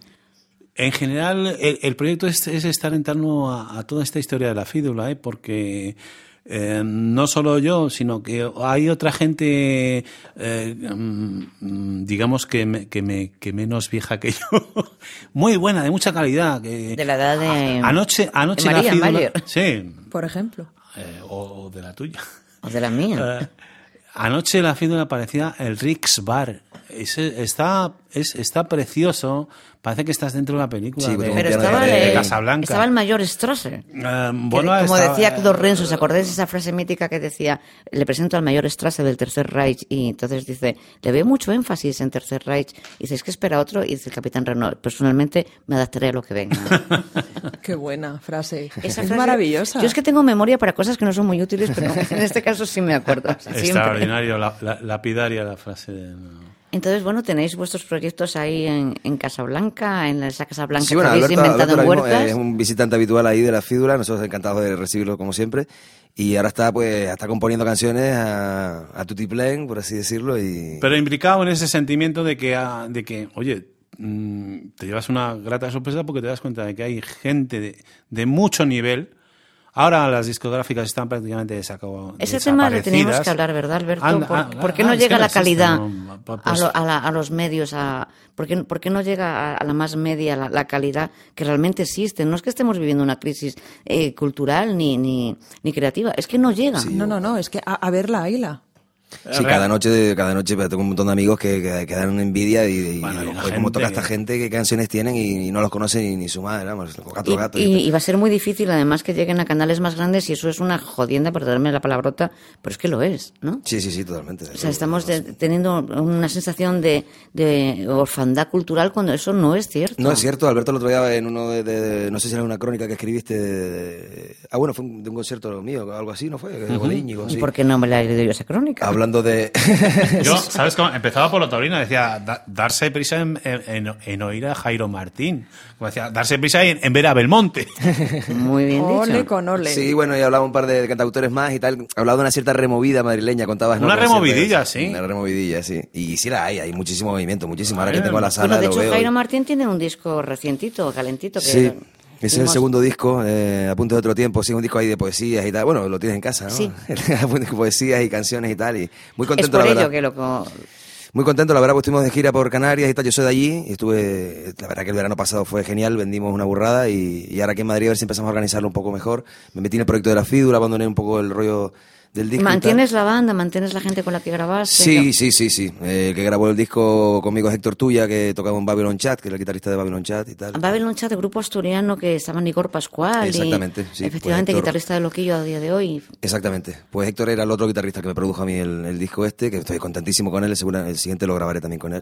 En general, el, el proyecto es, es estar en torno a, a toda esta historia de la fídula, ¿eh? Porque eh, no solo yo, sino que hay otra gente, eh, mm, digamos que, me, que, me, que menos vieja que yo, muy buena, de mucha calidad. Que, De la edad de... anoche, anoche de María la fídula, Mayer. sí, Por ejemplo. eh, o, o de la tuya. O de la mía. Eh, anoche la fídula parecía el Rix Bar. Es, está, es, está precioso. Parece que estás dentro de la película Sí, de, con un Pero piano estaba, de- de el, Casablanca. estaba el mayor Strasser. Eh, Que bueno, de- como estaba- decía Don Renzo, ¿os acordáis de esa frase mítica que decía, le presento al mayor Strasser del Tercer Reich? Y entonces dice, le veo mucho énfasis en Tercer Reich. Y dice, es que espera otro. Y dice el capitán Renault, personalmente me adaptaré a lo que venga. Qué buena frase. Esa es frase- maravillosa. Yo es que tengo memoria para cosas que no son muy útiles, pero en este caso sí me acuerdo. Siempre. Extraordinario, la, la- lapidaria la frase. De, Entonces, bueno, tenéis vuestros proyectos ahí en, en Casablanca, en esa Casablanca Sí, bueno, que habéis Alberto, inventado Alberto en ahora mismo Huertas. es un visitante habitual ahí de la fídula, nosotros encantados de recibirlo como siempre. Y ahora está, pues, está componiendo canciones a, a tutiplén, por así decirlo. Y... Pero implicado en ese sentimiento de que, ah, de que oye, mm, te llevas una grata sorpresa porque te das cuenta de que hay gente de, de mucho nivel. Ahora las discográficas están prácticamente desacabo- Ese tema le teníamos desaparecidas. que hablar, ¿verdad, Alberto? Anda, ¿Por, ah, por qué ah, no es que llega no la existe, calidad ¿no? Pues- a, lo- a la- a los medios? A, ¿por, qué, por qué no llega a, a la más media la, la calidad que realmente existe? No es que estemos viviendo una crisis eh, cultural ni, ni, ni creativa, es que no llega. No, no, no, es que a, a ver la Aila. Sí, cada noche, cada noche tengo un montón de amigos que, que, que dan envidia y, y bueno, y joder, cómo toca esta gente, qué canciones tienen y, y no los conoce ni, ni su madre, vamos, gato, y, gato. Y, y va a ser muy difícil, además, que lleguen a canales más grandes y eso es una jodienda, perdonadme la palabrota, pero es que lo es, ¿no? Sí, sí, sí, totalmente. O sea, estamos de, teniendo una sensación de, de orfandad cultural cuando eso no es cierto. No es cierto, Alberto el otro día en uno de, de, de no sé si era una crónica que escribiste, de, de, ah bueno, fue un, de un concierto mío, algo así, ¿no fue? De Uh-huh. Íñigo, ¿Y sí. por qué no me la he leído yo esa crónica? Hablando de... Yo, ¿sabes cómo? Empezaba por lo taurino, decía, da, darse prisa en, en, en oír a Jairo Martín. Como decía, darse prisa en, en ver a Belmonte. Muy bien dicho. Ole con ole. Sí, bueno, y hablaba un par de cantautores más y tal. Hablaba de una cierta removida madrileña, contabas, ¿no? Una Como removidilla, siempre, sí. Una removidilla, sí. Y sí la hay, hay muchísimo movimiento, muchísimo. Ahora Bueno, que tengo la sala, Bueno, de lo hecho, veo. Jairo Martín tiene un disco recientito, calentito. Que Sí, ese es el vimos- segundo disco, eh, A Punto de Otro Tiempo, sí, un disco ahí de poesías y tal. Bueno, lo tienes en casa, ¿no? Sí. Poesías y canciones y tal. Y muy Es contento, por la ello verdad. que lo... co- Muy contento, la verdad, pues estuvimos de gira por Canarias y tal, yo soy de allí y estuve, la verdad que el verano pasado fue genial, vendimos una burrada y, y ahora aquí en Madrid a ver si empezamos a organizarlo un poco mejor. Me metí en el proyecto de la Fídula, abandoné un poco el rollo del disco. y tal. ¿Mantienes la banda? ¿Mantienes la gente con la que grabaste? Sí, sí, sí, sí. Eh, el que grabó el disco conmigo es Héctor Tuya, que tocaba en Babylon Chat, que es el guitarrista de Babylon Chat y tal. Babylon Chat, el grupo asturiano que estaban Igor Pascual. Exactamente, y, sí, efectivamente, pues Héctor- guitarrista de Loquillo a día de hoy. Exactamente. Pues Héctor era el otro guitarrista que me produjo a mí el, el disco este, que estoy contentísimo con él, seguro el siguiente lo grabaré también con él.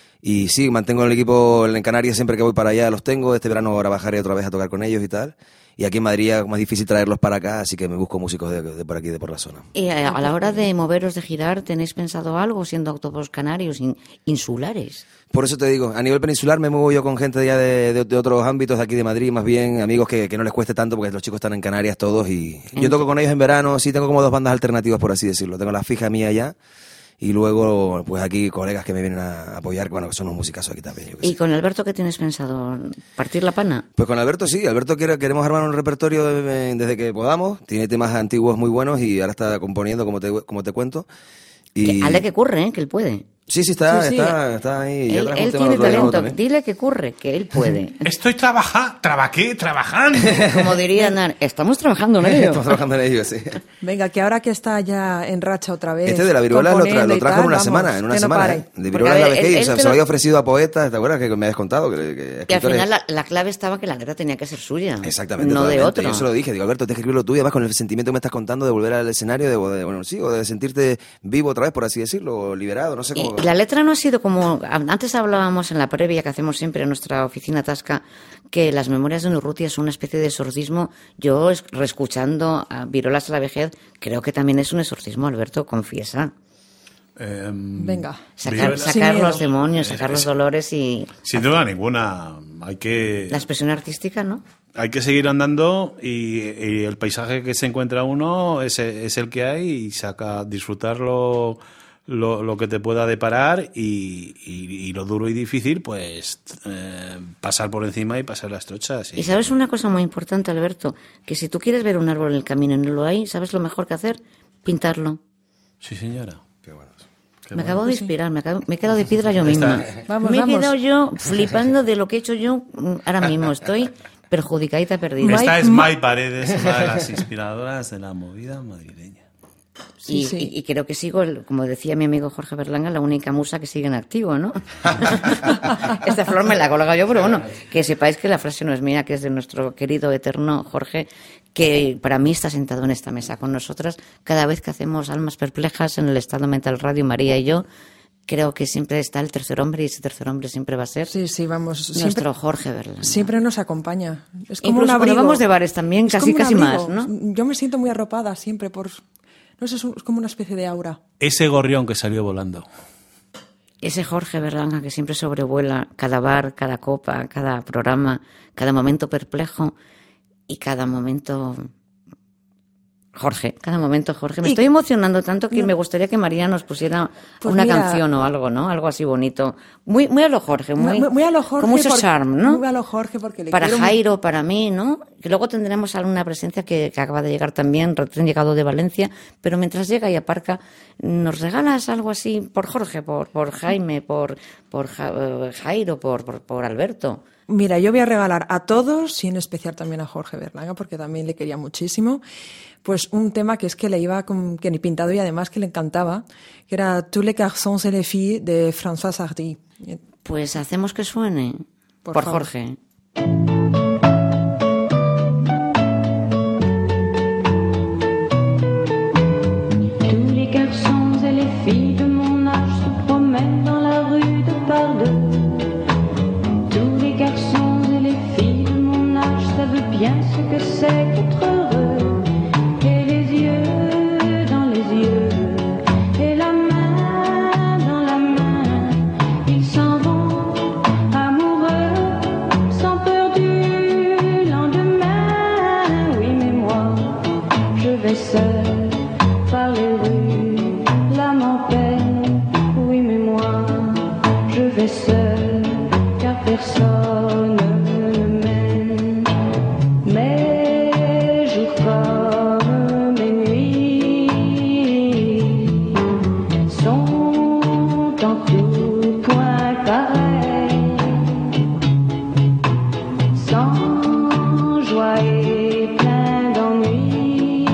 Y sí, mantengo el equipo en Canarias, siempre que voy para allá los tengo, este verano ahora bajaré otra vez a tocar con ellos y tal. Y aquí en Madrid es más difícil traerlos para acá, así que me busco músicos de, de por aquí, de por la zona. Y a, a la hora de moveros, de girar, ¿tenéis pensado algo siendo autónomos canarios, in- insulares? Por eso te digo, a nivel peninsular me muevo yo con gente ya de, de, de otros ámbitos de aquí de Madrid, más bien amigos que, que no les cueste tanto porque los chicos están en Canarias todos y yo toco con ellos en verano, sí tengo como dos bandas alternativas por así decirlo, tengo la fija mía allá y luego pues aquí colegas que me vienen a apoyar, bueno, que son unos musicazos aquí también. Yo que ¿Y sé. con Alberto qué tienes pensado? ¿Partir la pana? Pues con Alberto sí, Alberto quiere, queremos armar un repertorio de- desde que podamos, tiene temas antiguos muy buenos y ahora está componiendo como te, como te cuento. Y... Que, hazle que curre, ¿eh? Que él puede. Sí, sí, está, Sí, sí. está, está ahí. Ya Él, trajo un él tema tiene el otro día nuevo talento. también. Dile que curre, que él puede. Estoy trabajando, ¿trabaqué? Trabajando. Como diría Nan, estamos trabajando en ello. Estamos trabajando en ello, sí. Venga, que ahora que está ya en racha otra vez. Este de la viruela lo, tra- componiendo lo y trajo tal, en una vamos, semana, en una que no semana. pare. ¿eh? De Porque, viruela a en la ver, vejez, él- o él sea, te se lo- lo había ofrecido a poetas, ¿te acuerdas que me habías contado? Que, que Que al escritores- final la, la clave estaba que la letra tenía que ser suya. Exactamente, No de totalmente. otro. Yo se lo dije, digo, Alberto, tienes que escribirlo tú y además con el sentimiento que me estás contando de volver al escenario, de, de- bueno, sí, o de sentirte vivo otra vez, por así decirlo, o liberado, no sé cómo. Y la letra no ha sido como... Antes hablábamos en la previa que hacemos siempre en nuestra oficina Tasca que las memorias de un Urrutia son una especie de exorcismo. Yo, es- reescuchando a Virolas a la vejez, creo que también es un exorcismo, Alberto, confiesa. Eh, Venga. Sacar, Virola- Sin sacar miedo. los demonios, sacar los dolores y Sin duda ninguna. Hay que, la expresión artística, ¿no? hay que seguir andando y, y el paisaje que se encuentra uno es, es el que hay y saca disfrutarlo lo, lo que te pueda deparar y, y, y lo duro y difícil, pues eh, pasar por encima y pasar las trochas. Y, Y sabes una cosa muy importante, Alberto, que si tú quieres ver un árbol en el camino y no lo hay, ¿sabes lo mejor que hacer? Pintarlo. Sí, señora. Me acabo de inspirar, me, acabo- me he quedado de piedra yo misma. Vamos, me he vamos. quedado yo flipando de lo que he hecho yo mm, ahora mismo. Estoy perjudicadita perdida. Esta Mike- es May Paredes, una de las inspiradoras de la movida madrileña. Sí, y, sí. y- y creo que sigo, el- como decía mi amigo Jorge Berlanga, la única musa que sigue en activo, ¿no? Esta flor me la he colgado yo, pero bueno, que sepáis que la frase no es mía, que es de nuestro querido eterno Jorge, que para mí está sentado en esta mesa con nosotras cada vez que hacemos Almas Perplejas en el Estado Mental Radio, María y yo. Creo que siempre está el tercer hombre y ese tercer hombre siempre va a ser Sí, sí, vamos. Siempre, nuestro Jorge Berlanga. siempre nos acompaña. Es como Incluso un abrigo. cuando vamos de bares también, Es casi como un casi más, abrigo. ¿no? Yo me siento muy arropada siempre por... No sé, es un- es como una especie de aura. Ese gorrión que salió volando. Ese Jorge Berlanga que siempre sobrevuela cada bar, cada copa, cada programa, cada momento perplejo y cada momento... Jorge, cada momento Jorge. Me Y- estoy emocionando tanto que me gustaría que María nos pusiera Pues una mira- canción o algo, ¿no? Algo así bonito. Muy, muy a lo Jorge, muy, Muy, muy a lo Jorge. con mucho porque- charm, ¿no? Muy a lo Jorge porque le Para quiero mu- Jairo, para mí, ¿no? Que luego tendremos alguna presencia que, que acaba de llegar también, recién llegado de Valencia, pero mientras llega y aparca, ¿nos regalas algo así por Jorge, por, por Jaime, por, por Ja- eh, Jairo, por, por, por Alberto? Mira, yo voy a regalar a todos, y en especial también a Jorge Berlanga, porque también le quería muchísimo, pues un tema que es que le iba con, que ni pintado y además que le encantaba, que era Tous les garçons et les filles de François Hardy. Pues hacemos que suene por, por Jorge. Tous les garçons et les filles de mon âge se promènent dans la rue de par deux. Tous les garçons et les filles de mon âge savent bien ce que c'est qu'être heureux. Et les yeux dans les yeux, et la main dans la main, ils s'en vont amoureux, sans peur du lendemain. Oui, mais moi, je vais seul par les rues, l'âme en peine. Oui, mais moi, je vais seul, car personne ne m'aime. Mes jours comme mes nuits sont en tout point pareils, sans joie et plein d'ennui.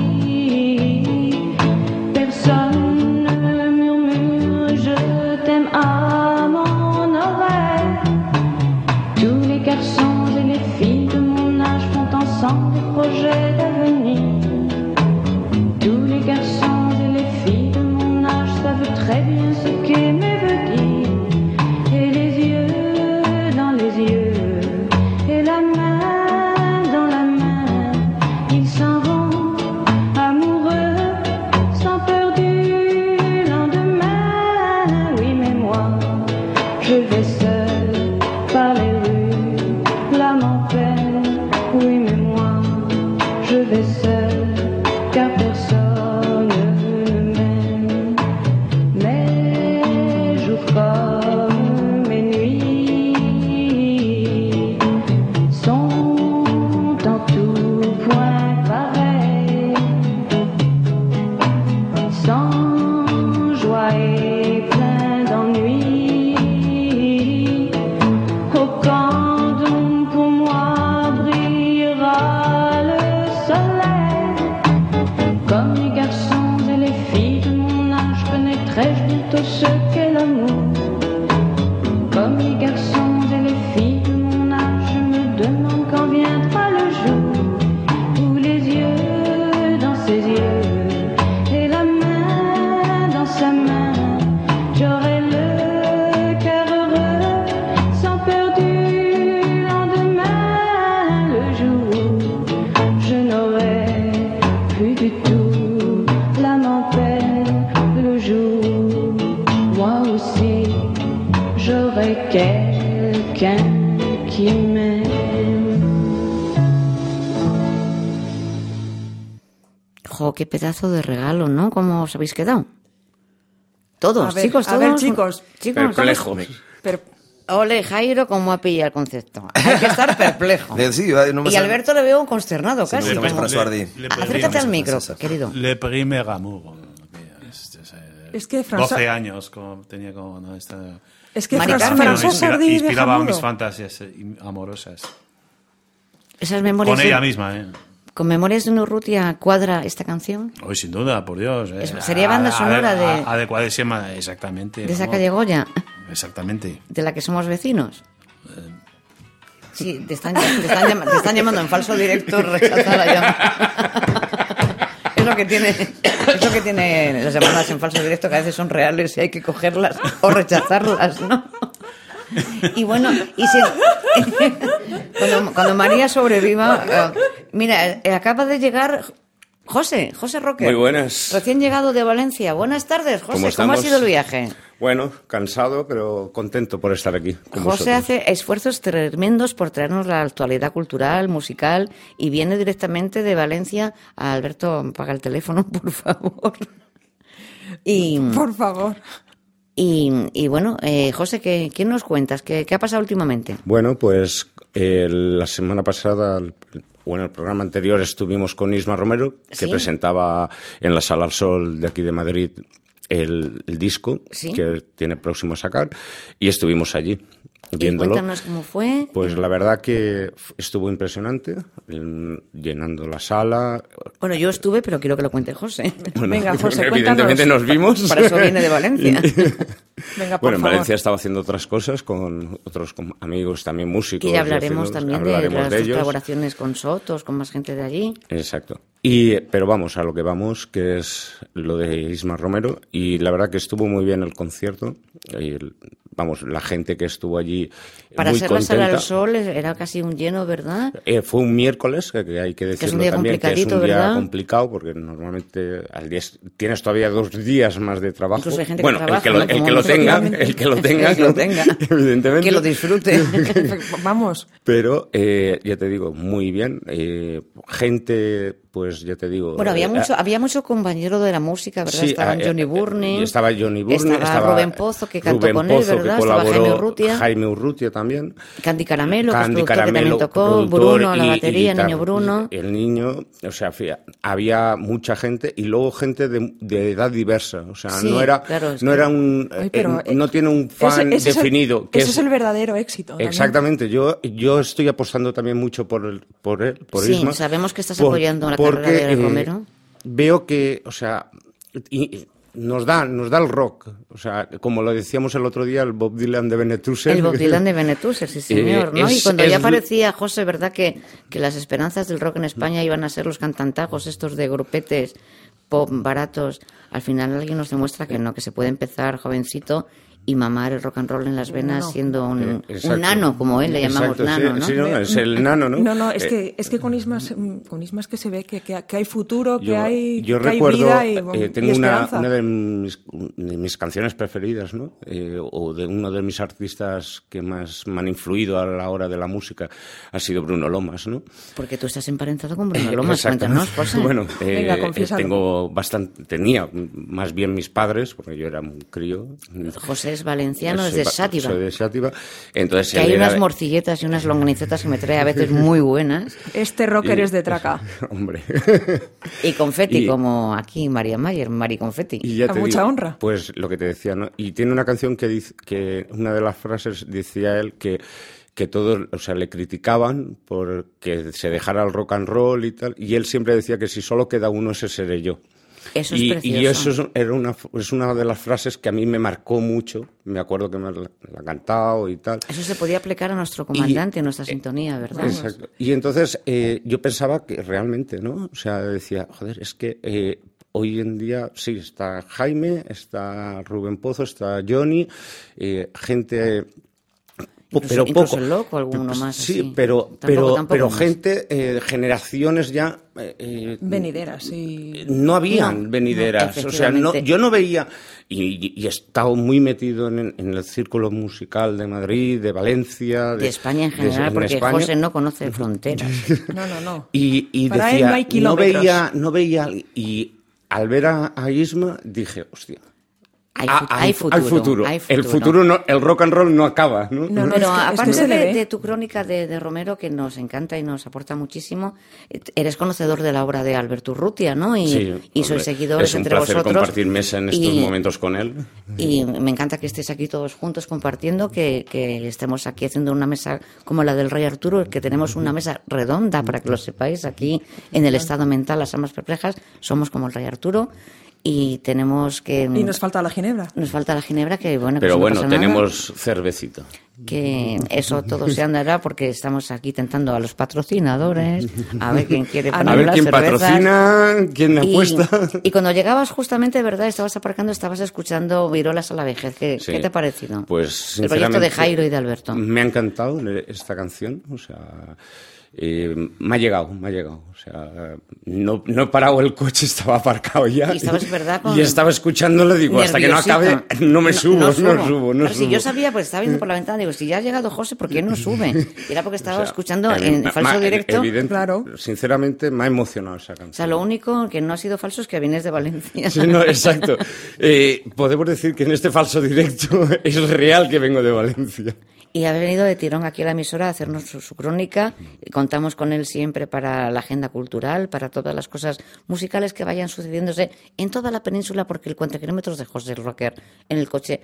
Personne ne murmure je t'aime à mon oreille. Tous les garçons et les filles de mon âge font ensemble des projets d'avenir. Tous les garçons et les filles de mon âge savent très bien ce qu'aimer veut dire. Et les yeux dans les yeux, et la main dans la main, ils s'en vont amoureux, sans peur du lendemain. Oui, mais moi, je vais seul par les rues, l'âme en peine. Oui, mais moi, je vais seul, car personne ne m'aime. Mes jours comme mes nuits sont en tout point pareils, sans joie et plein d'ennui. Oh, quand donc pour moi brillera le soleil, comme les garçons et les filles de mon âge, connaîtrai-je bientôt ce qu'est l'amour. Comme les garçons et les filles de mon âge, je me demande quand viendra le jour où les yeux dans ses yeux, et la main dans sa main, j'aurai le cœur heureux, sans peur du lendemain. Le jour où je n'aurai plus du tout l'âme en peine. Le jour où moi aussi j'aurai quelqu'un qui m'aime. Jo, qué pedazo de regalo, ¿no? ¿Cómo os habéis quedado? Todos, A ver, chicos, a todos. ver, chicos. chicos Perplejo. Pero, Ole, Jairo, ¿cómo ha pillado el concepto? Hay que estar perplejo. Sí, yo no me Y sale- Alberto le veo consternado Sí, casi. no, no es como- François Hardy. Le- Acércate al micro, Eso. querido. Le primer amour. Es, es, eh, es que doce François, años como, tenía como ¿no? esta, es que Mari François, Carmen, François inspira- Hardy deja inspiraba mudo. mis fantasías eh, amorosas. Esas memorias Con de- ella misma, ¿eh? con Memorias de una Urrutia cuadra esta canción Hoy sin duda, por Dios. eh. Es- sería banda A- a- sonora a- de- adecuadísima, exactamente. de esa vamos. calle Goya, Exactamente. de la que somos vecinos. Sí, te están, te están, llam- te están llamando en falso directo, rechaza la llamada. Es lo que tiene, es lo que tiene las llamadas en falso directo, que a veces son reales y hay que cogerlas o rechazarlas, ¿no? Y bueno, y si cuando, cuando María sobreviva, eh, mira, eh, acaba de llegar José, José Roque. Muy buenas. Recién llegado de Valencia. Buenas tardes, José. ¿Cómo ¿Cómo, ha estamos? sido el viaje? Bueno, cansado, pero contento por estar aquí con José vosotros. hace esfuerzos tremendos por traernos la actualidad cultural, musical, y viene directamente de Valencia. A Alberto, paga el teléfono, por favor. Y, Por favor. y, y bueno, eh, José, ¿qué, ¿qué nos cuentas? ¿Qué, ¿Qué ha pasado últimamente? Bueno, pues eh, la semana pasada, el- o en el programa anterior, estuvimos con Isma Romero, que Sí. presentaba en la Sala al Sol de aquí de Madrid el, el disco Sí. que tiene próximo a sacar, y estuvimos allí. viéndolo. Y cuéntanos cómo fue. Pues la verdad que estuvo impresionante, llenando la sala. Bueno, yo estuve, pero quiero que lo cuente José. Bueno, Venga, José, evidentemente cuéntanos. nos vimos. Para eso viene de Valencia. Venga, por Bueno, en favor. Valencia estaba haciendo otras cosas con otros com- amigos también músicos. Y ya hablaremos haciendo- también de hablaremos las de ellos. colaboraciones con Sotos, con más gente de allí. Exacto. Y, pero vamos a lo que vamos, que es lo de Isma Romero. Y la verdad que estuvo muy bien el concierto. Y el- vamos, la gente que estuvo allí Para muy ser la Sala contenta. del Sol era casi un lleno, ¿verdad? Eh, fue un miércoles, que, que hay que es un decirlo día también, que es complicadito, un día ¿verdad? complicado, porque normalmente al día, tienes todavía dos días más de trabajo. Incluso hay gente que bueno, trabaja, el que lo, ¿no? el Como que lo tenga, nosotros. el que lo tenga, El que lo tenga. evidentemente. Que lo disfrute. Vamos. Pero, eh, ya te digo, muy bien. Eh, gente, pues ya te digo... Bueno, había eh, mucho, había mucho compañero de la música, ¿verdad? Sí, Estaban eh, Johnny eh, Burney. estaba Johnny Burney, estaba, estaba Rubén Pozo, que cantó Rubén con él, Pozo, que ¿verdad? Estaba colaboró, Jaime Urrutia. Jaime Urrutia también. Candy Caramelo, que es Candy productor que Caramelo, también tocó. productor Bruno, a la y- y batería, guitarra. Niño Bruno. El niño, o sea, fí- había mucha gente y luego gente de, de edad diversa. O sea, Sí, no era, claro, es no que- era un, Ay, eh, pero, eh, no tiene un fan Ese- ese es el- definido. que ese es el verdadero éxito. también. Exactamente, yo, yo estoy apostando también mucho por el, por él, por Sí, Isma. sabemos que estás por- apoyando la porque, carrera de eh, Romero. Veo que, o sea, y- y nos da, nos da el rock. O sea, como lo decíamos el otro día, el Bob Dylan de Benetúser. El Bob Dylan de Benetúser, sí señor, ¿no? Eh, y es- cuando ya es- parecía, José, ¿verdad? Que, que las esperanzas del rock en España iban a ser los cantantajos estos de grupetes pop baratos. Al final alguien nos demuestra que no, que se puede empezar jovencito y mamar el rock and roll en las venas No. siendo un, Eh, exacto. un nano, como él le llamamos Exacto, nano, sí, ¿no? sí, no, es el nano, ¿no? No, no, es Eh, que, es que con Isma, se- con Isma es que se ve que, que, que hay futuro, que Yo, hay, yo que hay recuerdo, vida y, eh, y tengo una, esperanza. una de, mis, de mis canciones preferidas, ¿no? Eh, o de uno de mis artistas que más me han influido a la hora de la música, ha sido Bruno Lomas, ¿no? Porque tú estás emparentado con Bruno Lomas, cuéntanos, Exactamente. José. Bueno, eh, Venga, eh, confiésalo. tengo bastante, tenía más bien mis padres, porque yo era un crío. José es valenciano, es Soy de va- Sátiva. Soy de Sátiva. Entonces, Que él hay era unas de- morcilletas y unas longanicetas que me trae a veces muy buenas. Este rocker y- es de traca. Hombre. Y confeti, Y- como aquí María Mayer, Mari Confeti. Y ya A te mucha digo, honra. Pues lo que te decía, ¿no? Y tiene una canción que dice que una de las frases decía él que que todos, o sea, le criticaban porque se dejara el rock and roll y tal, y él siempre decía que si solo queda uno ese seré yo. Eso es y, precioso. y eso es, era una, es una de las frases que a mí me marcó mucho. Me acuerdo que me la, la ha cantado y tal. Eso se podía aplicar a nuestro comandante en nuestra sintonía, ¿verdad? Exacto. Y entonces eh, yo pensaba que realmente, ¿no? O sea, decía, joder, es que eh, hoy en día sí, está Jaime, está Rubén Pozo, está Johnny, eh, gente... po- Incluso- pero incluso poco. el Loco, alguno más Sí, así. pero, Tampoco- pero, tampoco pero más. gente, eh, generaciones ya... eh, eh, Venideras y... no habían No, venideras, no, o sea, no, efectivamente. yo no veía, y, y he estado muy metido en, en el círculo musical de Madrid, de Valencia, de, De España en de- general, en porque España. José no conoce fronteras. No, no, no. Y, y Para él decía, no hay no kilómetros. veía, no veía, y al ver a, a Isma dije, hostia, Hay, ah, fu- hay futuro, futuro. hay El futuro, no, el rock and roll no acaba, ¿no? No, no, Pero es que- es que aparte se le de, ve. de tu crónica de, de Romero, que nos encanta y nos aporta muchísimo, eh, eres conocedor de la obra de Alberto Urrutia, ¿no? Y, Sí, y sois hombre, seguidores es un entre placer vosotros. compartir mesa en estos y, momentos con él. Y me encanta que estéis aquí todos juntos compartiendo, que, que estemos aquí haciendo una mesa como la del Rey Arturo, que tenemos una mesa redonda, para que lo sepáis, aquí en el estado mental, las almas perplejas, somos como el Rey Arturo. Y tenemos que... Y nos falta la ginebra. Nos falta la ginebra, que bueno, que Pero no bueno, pasa nada, tenemos cervecito. que eso todo se andará porque estamos aquí tentando a los patrocinadores, a ver quién quiere poner A ver las quién cervezas. patrocina, quién Y, apuesta. y cuando llegabas justamente, ¿verdad? Estabas aparcando, estabas escuchando Virolas a la vejez. ¿Qué, Sí. ¿qué te ha parecido? Pues el proyecto de sinceramente, Jairo y de Alberto. Me ha encantado esta canción, o sea, eh, me ha llegado, me ha llegado. O sea, no, no he parado el coche, estaba aparcado ya. Y estabas, ¿verdad? Con- Y estaba escuchándolo, digo, hasta que no Nerviosito. acabe, no me subo, no, subo, no Claro, si subo. yo sabía, pues estaba viendo por la ventana, digo, si ya ha llegado José, ¿por qué no sube? Y era porque estaba O sea, escuchando eh, en ma- falso ma- directo. evidente- Claro. Sinceramente, me ha emocionado esa canción. O sea, lo único que no ha sido falso es que vienes de Valencia. Sí, no, exacto. Eh, podemos decir que en este falso directo es real que vengo de Valencia. Y ha venido de tirón aquí a la emisora a hacernos su, su crónica. Contamos con él siempre para la agenda cultural, para todas las cosas musicales que vayan sucediéndose en toda la península, porque el cuenta kilómetros de José el Rocker en el coche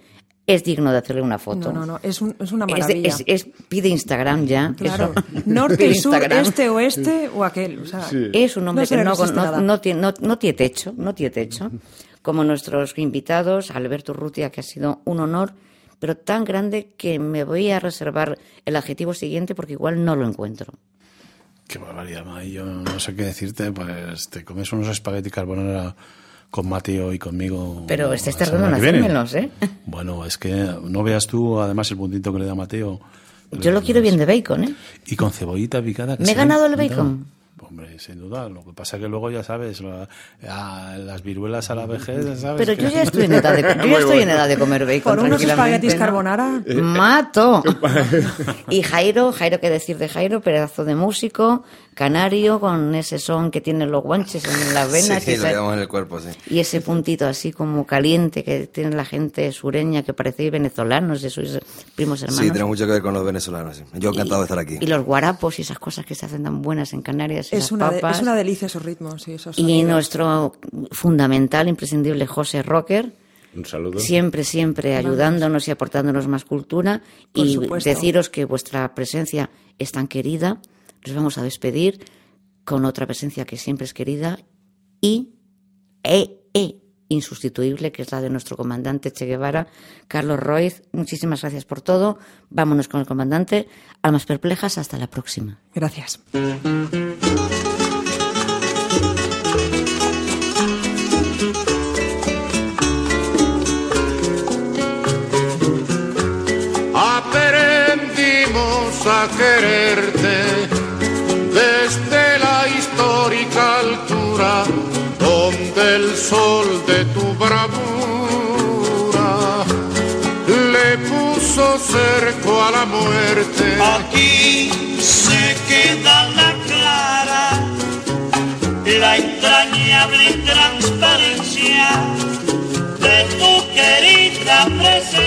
es digno de hacerle una foto. No, no, no, es, un, es una Es, de- maravilla. es- es- pide Instagram ya. Claro, eso. norte Pide y sur, Instagram. este, oeste o aquel. O sea, Es un hombre no se que le no, resiste no, nada. no tiene, no, no tiene techo, no tiene techo. Como nuestros invitados, Alberto Urrutia, que ha sido un honor, pero tan grande que me voy a reservar el adjetivo siguiente porque igual no lo encuentro. Qué barbaridad, ma, yo no sé qué decirte, pues te comes unos espagueti carbonara con Mateo y conmigo. Pero estés la tardando en semana que viene. hacérmelos, ¿eh? Bueno, es que no veas tú, además, el puntito que le da Mateo. Yo lo quiero bien de bacon, ¿eh? Y con cebollita picada. que ¿Me he se ganado el ve- bacon? Hombre, sin duda. Lo que pasa que luego ya sabes, la- a las viruelas a la vejez, ¿sabes? Pero que- yo ya estoy en edad de, yo ya estoy en edad de comer bacon. Por unos tranquilamente, espaguetis ¿no? carbonara. ¡Mato! Y Jairo, Jairo, ¿qué decir de Jairo? Pedazo de músico, canario, con ese son que tienen los guanches en las venas. Sí, y, lo esa- llevamos en el cuerpo, sí. y ese puntito así como caliente que tiene la gente sureña, que parecéis venezolanos, de sus primos hermanos. Sí, tiene mucho que ver con los venezolanos. Sí. Yo encantado de estar aquí. Y los guarapos y esas cosas que se hacen tan buenas en Canarias. Es esas una, de- papas. es una delicia esos ritmos. Sí, esos Y sonidos. nuestro fundamental, imprescindible José Rocker, Un saludo. siempre, siempre ayudándonos y aportándonos más cultura. Por Y supuesto. deciros que vuestra presencia es tan querida. Nos vamos a despedir con otra presencia que siempre es querida y e, e insustituible, que es la de nuestro comandante Che Guevara, Carlos Roiz. Muchísimas gracias por todo. Vámonos con el comandante. Almas perplejas, hasta la próxima. Gracias. Aprendimos a quererte desde la histórica altura donde el sol de tu bravura le puso cerco a la muerte. Aquí se queda la clara, la entrañable transparencia de tu querida presencia.